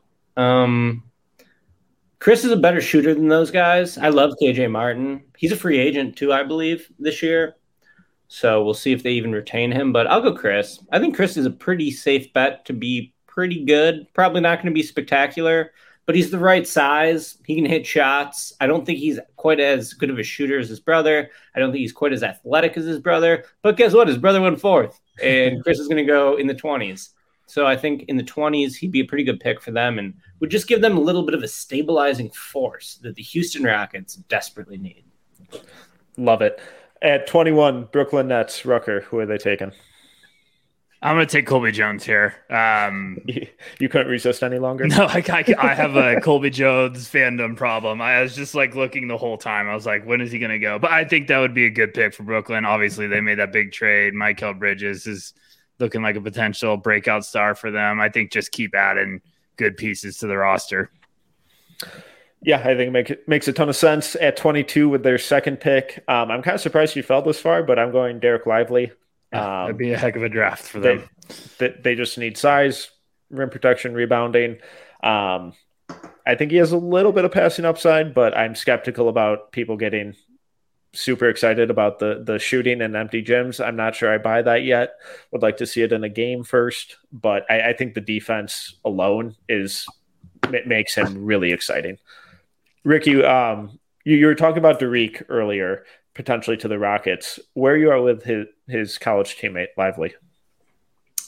Chris is a better shooter than those guys. I love KJ Martin. He's a free agent too, I believe, this year. So we'll see if they even retain him, but I'll go Chris. I think Chris is a pretty safe bet to be pretty good. Probably not going to be spectacular, but he's the right size. He can hit shots. I don't think he's quite as good of a shooter as his brother. I don't think he's quite as athletic as his brother. But guess what? His brother went fourth, and Chris is going to go in the 20s. So I think in the 20s, he'd be a pretty good pick for them and would just give them a little bit of a stabilizing force that the Houston Rockets desperately need. Love it. At 21, Brooklyn Nets, Rucker, who are they taking? I'm going to take Colby Jones here. You couldn't resist any longer? No, I have a Colby Jones fandom problem. I was just like looking the whole time. I was like, when is he going to go? But I think that would be a good pick for Brooklyn. Obviously, they made that big trade. Mikal Bridges is looking like a potential breakout star for them. I think just keep adding good pieces to the roster. Yeah, I think it makes a ton of sense. At 22 with their second pick, I'm kind of surprised you fell this far, but I'm going Derek Lively. That'd be a heck of a draft for them. They just need size, rim protection, rebounding. I think he has a little bit of passing upside, but I'm skeptical about people getting super excited about the shooting and empty gyms. I'm not sure I buy that yet. Would like to see it in a game first, but I think the defense alone makes him really exciting. Ricky, you were talking about Derek earlier, potentially to the Rockets. Where you are with his college teammate, Lively?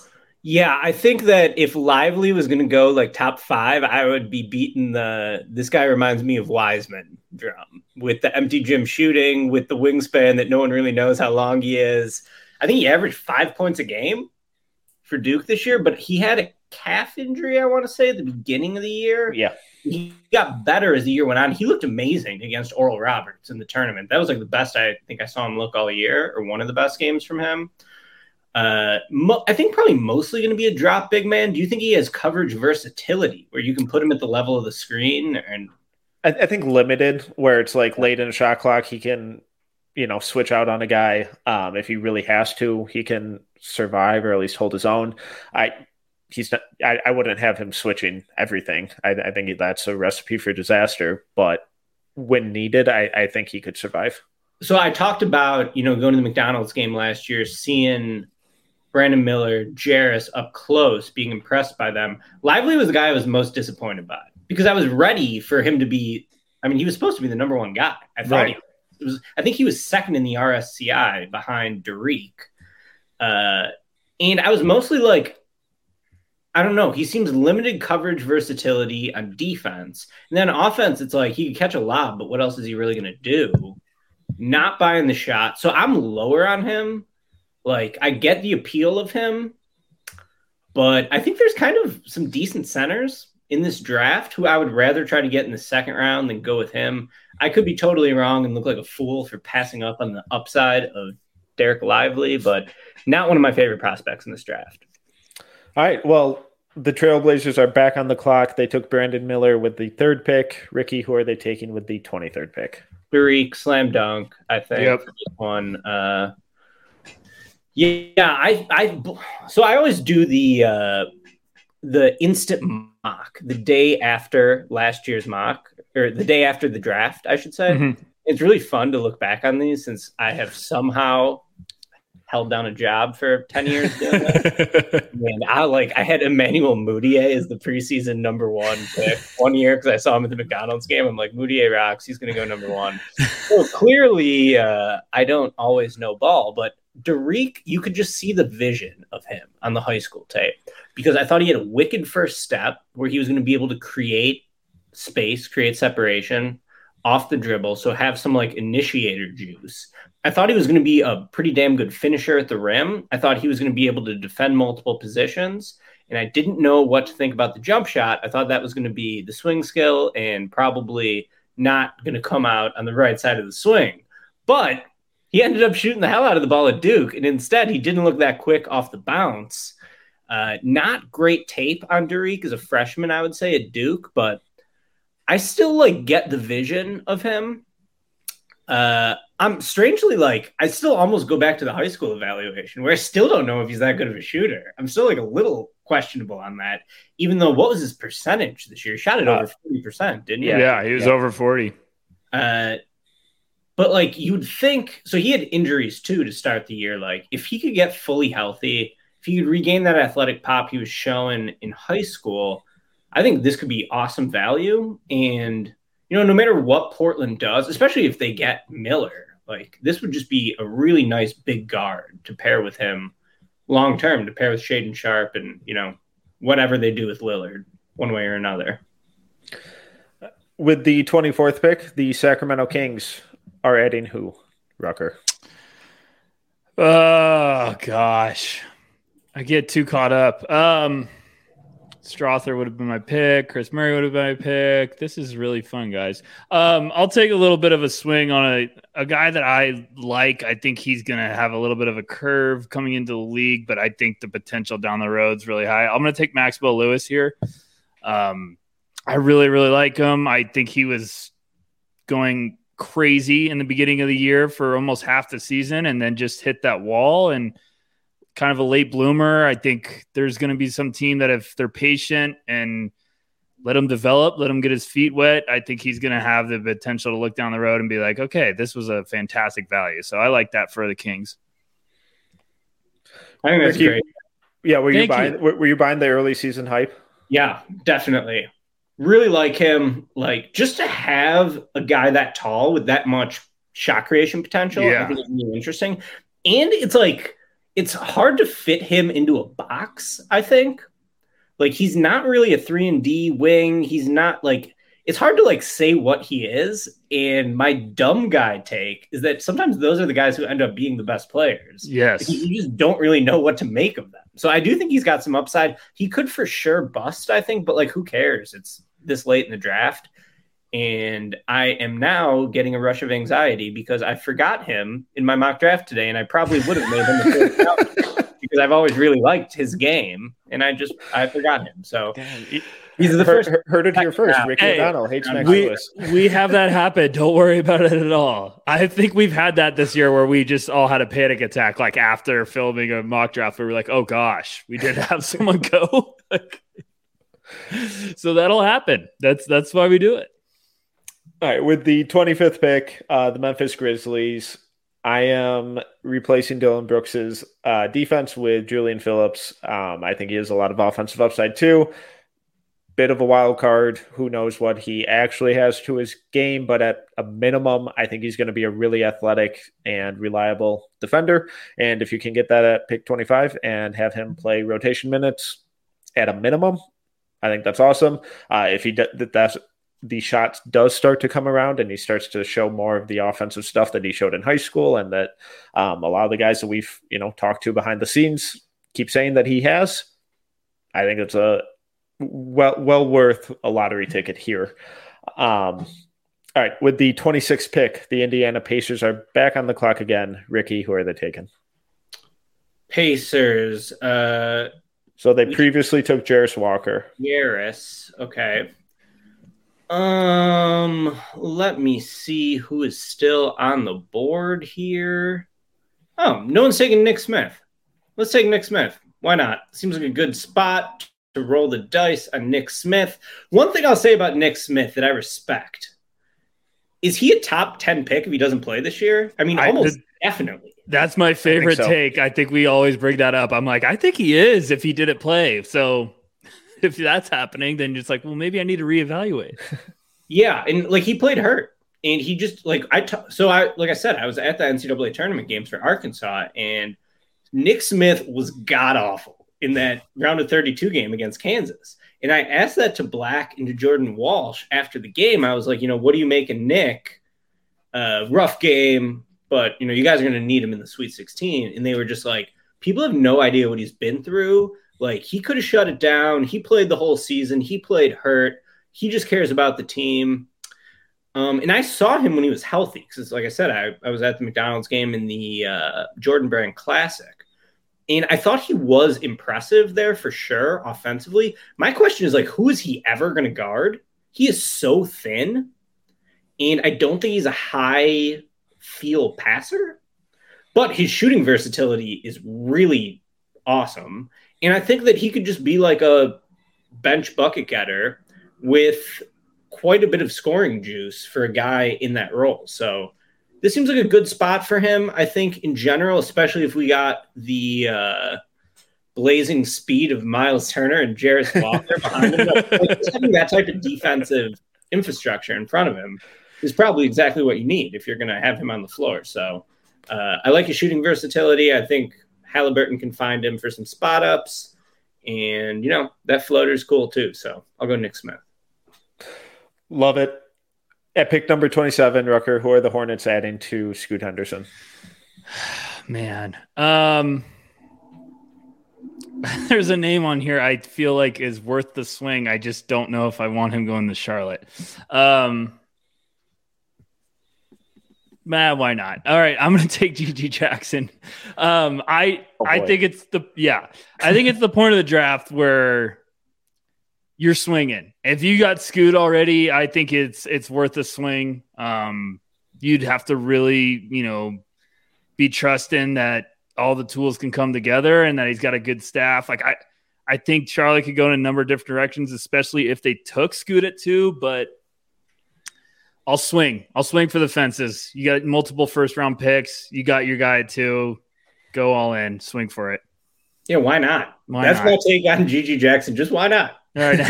Yeah, I think that if Lively was going to go like top 5, I would be beating this guy reminds me of Wiseman drum with the empty gym shooting, with the wingspan that no one really knows how long he is. I think he averaged 5 points a game for Duke this year, but he had a calf injury, I want to say, at the beginning of the year. Yeah. He got better as the year went on. He looked amazing against Oral Roberts in the tournament. That was like the best I think I saw him look all year, or one of the best games from him. I think probably mostly going to be a drop big man. Do you think he has coverage versatility where you can put him at the level of the screen? And I think limited, where it's like late in the shot clock, he can, switch out on a guy. If he really has to, he can survive or at least hold his own. I wouldn't have him switching everything. I think that's a recipe for disaster. But when needed, I think he could survive. So I talked about, going to the McDonald's game last year, seeing Brandon Miller, Jarris up close, being impressed by them. Lively was the guy I was most disappointed by because I was ready for him to be. I mean, he was supposed to be the number one guy. I thought I think he was second in the RSCI behind Derek. And I was mostly like, I don't know. He seems limited coverage versatility on defense. And then offense, it's like he can catch a lob, but what else is he really going to do? Not buying the shot. So I'm lower on him. Like, I get the appeal of him, but I think there's kind of some decent centers in this draft who I would rather try to get in the second round than go with him. I could be totally wrong and look like a fool for passing up on the upside of Derek Lively, but not one of my favorite prospects in this draft. All right. Well, the Trailblazers are back on the clock. They took Brandon Miller with the 3rd pick. Ricky, who are they taking with the 23rd pick? Derek, slam dunk, I think. Yep. For this one. So I always do the instant mock the day after last year's mock, or the day after the draft, I should say. Mm-hmm. It's really fun to look back on these since I have somehow held down a job for 10 years. And I had Emmanuel Mudiay as the preseason number 1 pick one year because I saw him at the McDonald's game. I'm like, Mudiay rocks. He's going to go number 1. So clearly, I don't always know ball, but Derek, you could just see the vision of him on the high school tape because I thought he had a wicked first step where he was going to be able to create space, create separation off the dribble. So have some like initiator juice. I thought he was going to be a pretty damn good finisher at the rim. I thought he was going to be able to defend multiple positions. And I didn't know what to think about the jump shot. I thought that was going to be the swing skill and probably not going to come out on the right side of the swing. But he ended up shooting the hell out of the ball at Duke. And instead, he didn't look that quick off the bounce. Not great tape on Derek as a freshman, I would say, at Duke. But I still get the vision of him. I'm strangely I still almost go back to the high school evaluation where I still don't know if he's that good of a shooter. I'm still a little questionable on that, even though what was his percentage this year? He shot it over 40%, didn't he? Yeah, he was over 40. But you'd think, so he had injuries too to start the year. If he could get fully healthy, if he could regain that athletic pop he was showing in high school, I think this could be awesome value. And no matter what Portland does, especially if they get Miller, this would just be a really nice big guard to pair with him long term, to pair with Shaedon Sharpe and, whatever they do with Lillard one way or another. With the 24th pick, the Sacramento Kings are adding who, Rucker? Oh, gosh. I get too caught up. Strother would have been my pick. Chris Murray would have been my pick. This is really fun, guys. I'll take a little bit of a swing on a guy that I like. I think he's going to have a little bit of a curve coming into the league, but I think the potential down the road is really high. I'm going to take Maxwell Lewis here. I really, really like him. I think he was going crazy in the beginning of the year for almost half the season and then just hit that wall and kind of a late bloomer. I think there's going to be some team that if they're patient and let him develop, let him get his feet wet, I think he's going to have the potential to look down the road and be like, okay, this was a fantastic value. So I like that for the Kings. I think that's great. Yeah. Were you buying the early season hype? Yeah, definitely. Really like him. Just to have a guy that tall with that much shot creation potential, I think is really interesting. And it's it's hard to fit him into a box, I think. Like, he's not really a 3-and-D wing. He's not like, it's hard to like say what he is. And my dumb guy take is that sometimes those are the guys who end up being the best players. Yes. You just don't really know what to make of them. So I do think he's got some upside. He could for sure bust, I think, but like, who cares? It's this late in the draft. And I am now getting a rush of anxiety because I forgot him in my mock draft today, and I probably would have made him the first round because I've always really liked his game, and I forgot him. So he's the first. Heard it here first. Ricky O'Donnell hates Max Lewis. We have that happen. Don't worry about it at all. I think we've had that this year where we just all had a panic attack, like after filming a mock draft, where we're like, "Oh gosh, we did have someone go." So that'll happen. That's why we do it. All right, with the 25th pick, the Memphis Grizzlies, I am replacing Dylan Brooks's defense with Julian Phillips. I think he has a lot of offensive upside too. Bit of a wild card. Who knows what he actually has to his game, but at a minimum, I think he's going to be a really athletic and reliable defender. And if you can get that at pick 25 and have him play rotation minutes at a minimum, I think that's awesome. If he that's the shots does start to come around and he starts to show more of the offensive stuff that he showed in high school, and that a lot of the guys that we've talked to behind the scenes keep saying that he has, I think it's a well worth a lottery ticket here. All right, with the 26th pick, the Indiana Pacers are back on the clock again. Ricky, who are they taking? Pacers. So they previously took Jarris Walker. Okay. Let me see who is still on the board here. Oh, no one's taking Nick Smith. Let's take Nick Smith. Why not? Seems like a good spot to roll the dice on Nick Smith. One thing I'll say about Nick Smith that I respect is he a top 10 pick if he doesn't play this year? I mean, almost definitely. That's my favorite take. I think we always bring that up. I'm like, I think he is if he didn't play. So if that's happening, then it's like, well, maybe I need to reevaluate. Yeah, and like he played hurt, and he just like like I said, I was at the NCAA tournament games for Arkansas, and Nick Smith was god awful in that round of 32 game against Kansas. And I asked that to Black and to Jordan Walsh after the game. I was like, what do you make of Nick? Rough game, but you guys are going to need him in the Sweet 16. And they were just like, people have no idea what he's been through. Like, he could have shut it down. He played the whole season. He played hurt. He just cares about the team. And I saw him when he was healthy. Because, like I said, I was at the McDonald's game in the Jordan Brand Classic. And I thought he was impressive there for sure, offensively. My question is, like, who is he ever going to guard? He is so thin. And I don't think he's a high field passer. But his shooting versatility is really awesome. And I think that he could just be like a bench bucket getter with quite a bit of scoring juice for a guy in that role. So this seems like a good spot for him, I think, in general, especially if we got the blazing speed of Miles Turner and Jarris Walker behind him. Just having that type of defensive infrastructure in front of him is probably exactly what you need if you're going to have him on the floor. So I like his shooting versatility. I think Halliburton can find him for some spot ups, and that floater is cool too. So I'll go Nick Smith. Love it. At pick number 27, Rucker, who are the Hornets adding to Scoot Henderson? Man, there's a name on here I feel like is worth the swing. I just don't know if I want him going to Charlotte. Why not? All right, I'm going to take GG Jackson. I think it's the point of the draft where you're swinging. If you got Scoot already, I think it's worth a swing. You'd have to really, be trusting that all the tools can come together and that he's got a good staff. Like I think Charlotte could go in a number of different directions, especially if they took Scoot at 2, but I'll swing for the fences. You got multiple first round picks. You got your guy at 2. Go all in, swing for it. Yeah. Why not? That's my take on GG Jackson. Just why not? All right.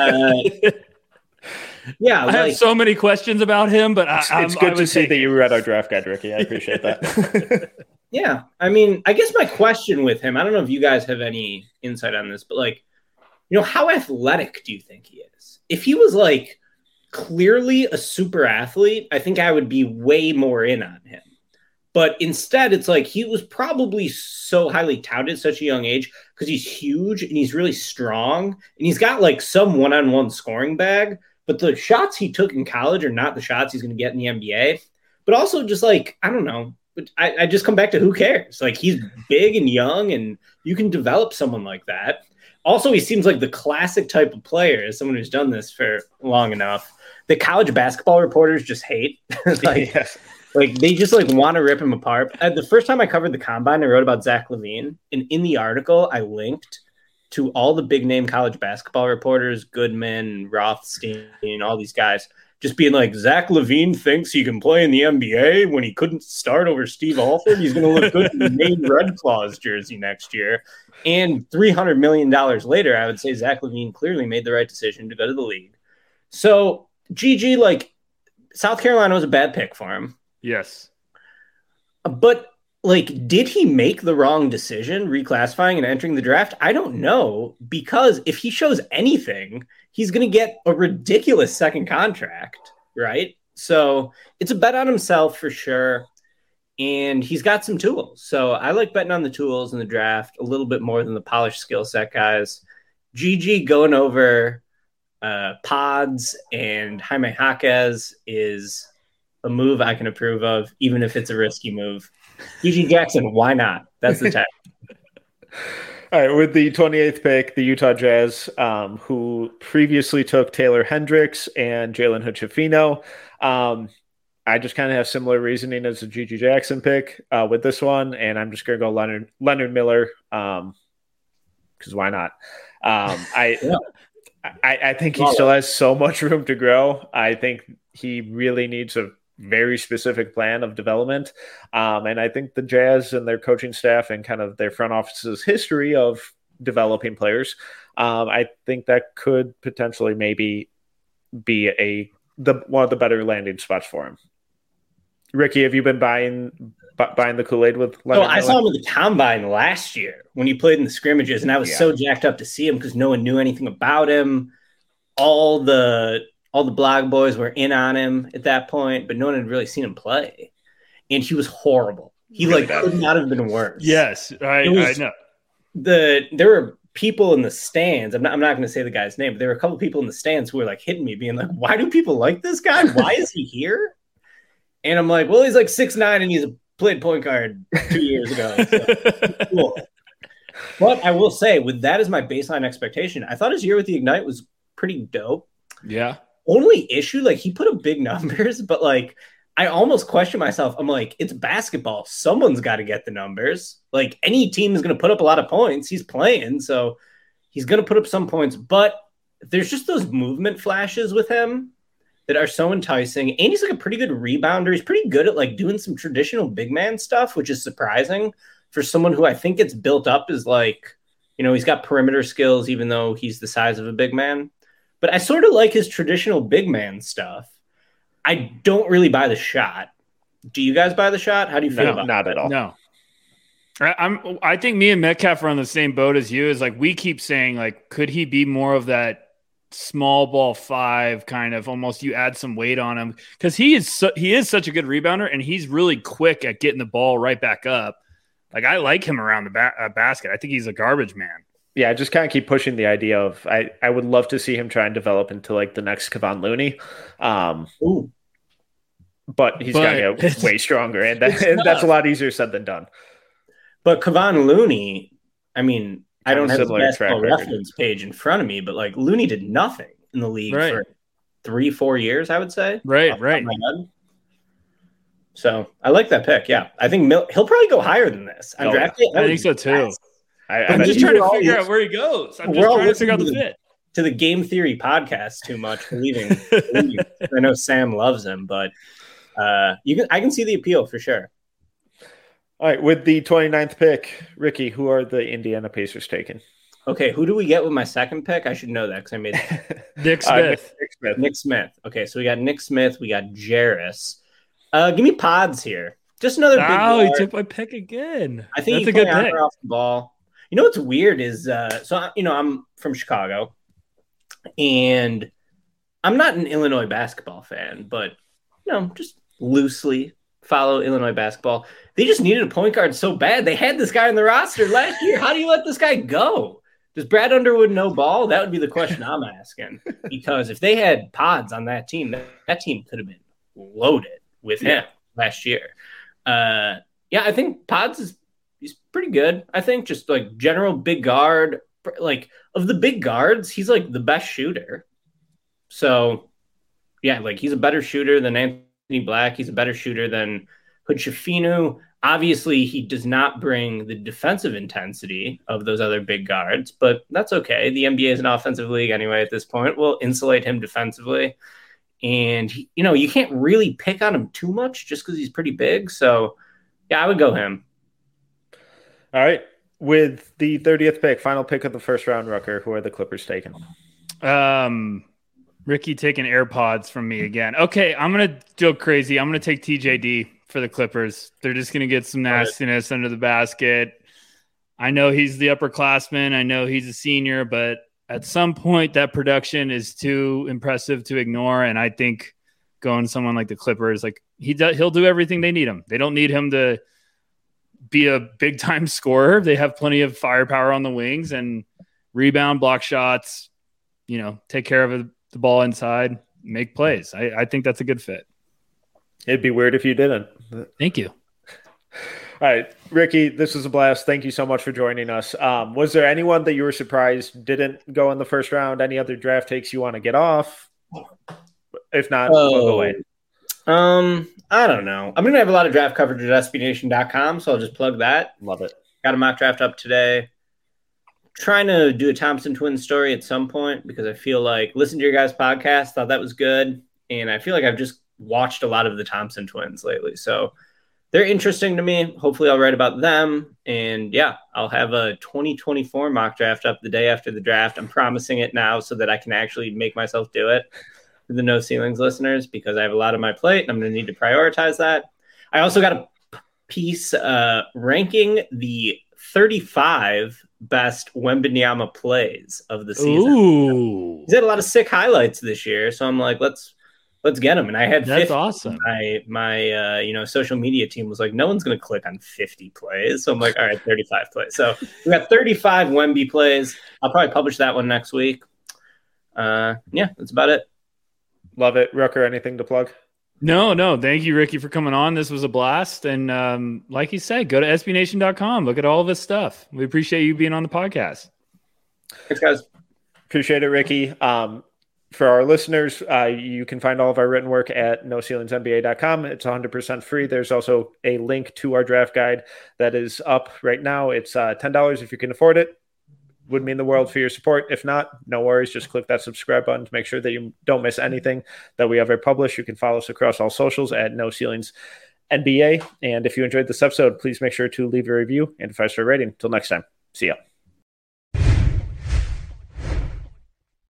Yeah. I have so many questions about him, but it's good to see that you read our draft guide, Ricky. I appreciate that. Yeah. I mean, I guess my question with him, I don't know if you guys have any insight on this, but like, how athletic do you think he is? If he was like clearly a super athlete, I think I would be way more in on him. But instead, it's like he was probably so highly touted at such a young age because he's huge and he's really strong and he's got like some one-on-one scoring bag. But the shots he took in college are not the shots he's going to get in the NBA. But also just like, I don't know. But I just come back to who cares? Like he's big and young and you can develop someone like that. Also, he seems like the classic type of player as someone who's done this for long enough. The college basketball reporters just hate. Like, yes. Like they just like want to rip him apart. The first time I covered the combine, I wrote about Zach LaVine, and in the article, I linked to all the big name college basketball reporters, Goodman, Rothstein, all these guys, just being like, Zach LaVine thinks he can play in the NBA when he couldn't start over Steve Alford. He's going to look good in the Maine Red Claws jersey next year. And $300 million later, I would say Zach LaVine clearly made the right decision to go to the league. So GG, like South Carolina was a bad pick for him. Yes. But like, did he make the wrong decision reclassifying and entering the draft? I don't know, because if he shows anything, he's going to get a ridiculous second contract, right? So it's a bet on himself for sure. And he's got some tools. So I like betting on the tools in the draft a little bit more than the polished skill set guys. GG going over Pods and Jaime Jaquez is a move I can approve of, even if it's a risky move. GG Jackson, why not? That's the tag. All right, with the 28th pick, the Utah Jazz, who previously took Taylor Hendricks and Jalen Hood-Schifino. I just kind of have similar reasoning as the GG Jackson pick with this one, and I'm just going to go Leonard Miller because why not? I think he still has so much room to grow. I think he really needs a very specific plan of development. And I think the Jazz and their coaching staff and kind of their front office's history of developing players, I think that could potentially maybe be one of the better landing spots for him. Ricky, have you been buying the Kool-Aid with Leonard Miller? I saw him at the combine last year when he played in the scrimmages, and I was so jacked up to see him because no one knew anything about him. All the blog boys were in on him at that point, but no one had really seen him play. And he was horrible. He could not have been worse. Yes, I know. There were people in the stands. I'm not going to say the guy's name, but there were a couple of people in the stands who were like hitting me, being like, "Why do people like this guy? Why is he here?" And I'm like, "Well, he's like 6'9" and he's played point guard 2 years ago." So, cool. But I will say, with that as my baseline expectation, I thought his year with the Ignite was pretty dope. Yeah. Only issue, like he put up big numbers, but like I almost question myself. I'm like, it's basketball. Someone's got to get the numbers. Like any team is going to put up a lot of points. He's playing, so he's going to put up some points. But there's just those movement flashes with him that are so enticing. And he's like a pretty good rebounder. He's pretty good at like doing some traditional big man stuff, which is surprising for someone who I think gets built up as like, he's got perimeter skills, even though he's the size of a big man. But I sort of like his traditional big man stuff. I don't really buy the shot. Do you guys buy the shot? How do you feel about it? Not at all. No. I think me and Metcalf are on the same boat as you. Is like we keep saying, like, could he be more of that small ball five kind of almost? You add some weight on him because he is such a good rebounder and he's really quick at getting the ball right back up. Like I like him around the basket. I think he's a garbage man. Yeah, I just kind of keep pushing the idea of I would love to see him try and develop into like the next Kevon Looney. But he's got to get way stronger, and that's a lot easier said than done. But Kevon Looney, I mean, I don't have the basketball reference page in front of me, but like Looney did nothing in the league for 3-4 years, I would say. Right. So I like that pick. Yeah, I think he'll probably go higher than this. I think so too. I'm just trying to figure out where he goes. I'm just trying to figure out the fit. To the Game Theory podcast too much, believing. I know Sam loves him, but I can see the appeal for sure. All right, with the 29th pick, Ricky, who are the Indiana Pacers taking? Okay, who do we get with my second pick? I should know that because I made Nick Smith. Nick Smith. Okay, so we got Nick Smith. We got Jarris. Give me Pods here. Just another big Oh, he guard. took my pick again. I think that's a good pick. Off the ball. You know what's weird is I'm from Chicago, and I'm not an Illinois basketball fan, but just loosely follow Illinois basketball. They just needed a point guard so bad. They had this guy on the roster last year. How do you let this guy go? Does Brad Underwood know ball? That would be the question I'm asking. Because if they had Pods on that team, that team could have been loaded with him last year. I think Pods he's pretty good. I think just like general big guard, like of the big guards, he's like the best shooter. So yeah, like he's a better shooter than Anthony Black. He's a better shooter than Hood-Schifino. Obviously, he does not bring the defensive intensity of those other big guards, but that's okay. The NBA is an offensive league anyway at this point. We'll insulate him defensively. And, you can't really pick on him too much just because he's pretty big. So, yeah, I would go him. All right. With the 30th pick, final pick of the first round, Rucker, who are the Clippers taking? Ricky taking AirPods from me again. Okay, I'm going to go crazy. I'm going to take TJD for the Clippers. They're just going to get some nastiness under the basket. I know he's the upperclassman. I know he's a senior, but at some point that production is too impressive to ignore. And I think going someone like the Clippers, like he'll do everything they need him. They don't need him to be a big time scorer. They have plenty of firepower on the wings and rebound, block shots, take care of the ball inside, make plays. I think that's a good fit. It'd be weird if you didn't. Thank you. All right, Ricky, this was a blast. Thank you so much for joining us. Was there anyone that you were surprised didn't go in the first round? Any other draft takes you want to get off? If not, we'll go away. I don't know. I'm going to have a lot of draft coverage at SBNation.com, so I'll just plug that. Love it. Got a mock draft up today. Trying to do a Thompson twins story at some point because I feel like listened to your guys' podcast, thought that was good, and I feel like I've just watched a lot of the Thompson twins lately. So they're interesting to me. Hopefully I'll write about them. And yeah, I'll have a 2024 mock draft up the day after the draft. I'm promising it now so that I can actually make myself do it for the No Ceilings listeners because I have a lot on my plate and I'm going to need to prioritize that. I also got a piece ranking the 35 best Wembanyama plays of the season. Ooh. He's had a lot of sick highlights this year. So I'm like, let's get him. And I had 50. That's awesome. My social media team was like, no one's going to click on 50 plays. So I'm like, all right, 35 plays. So we got 35 Wemby plays. I'll probably publish that one next week. That's about it. Love it. Rucker, anything to plug? No. Thank you, Ricky, for coming on. This was a blast. And like you said, go to SBNation.com. Look at all of this stuff. We appreciate you being on the podcast. Thanks, guys. Appreciate it, Ricky. For our listeners, you can find all of our written work at NoCeilingsNBA.com. It's 100% free. There's also a link to our draft guide that is up right now. It's $10 if you can afford it. Would mean the world for your support. If not, no worries. Just click that subscribe button to make sure that you don't miss anything that we ever publish. You can follow us across all socials at NoCeilingsNBA. And if you enjoyed this episode, please make sure to leave a review and a 5-star rating. Until next time, see ya.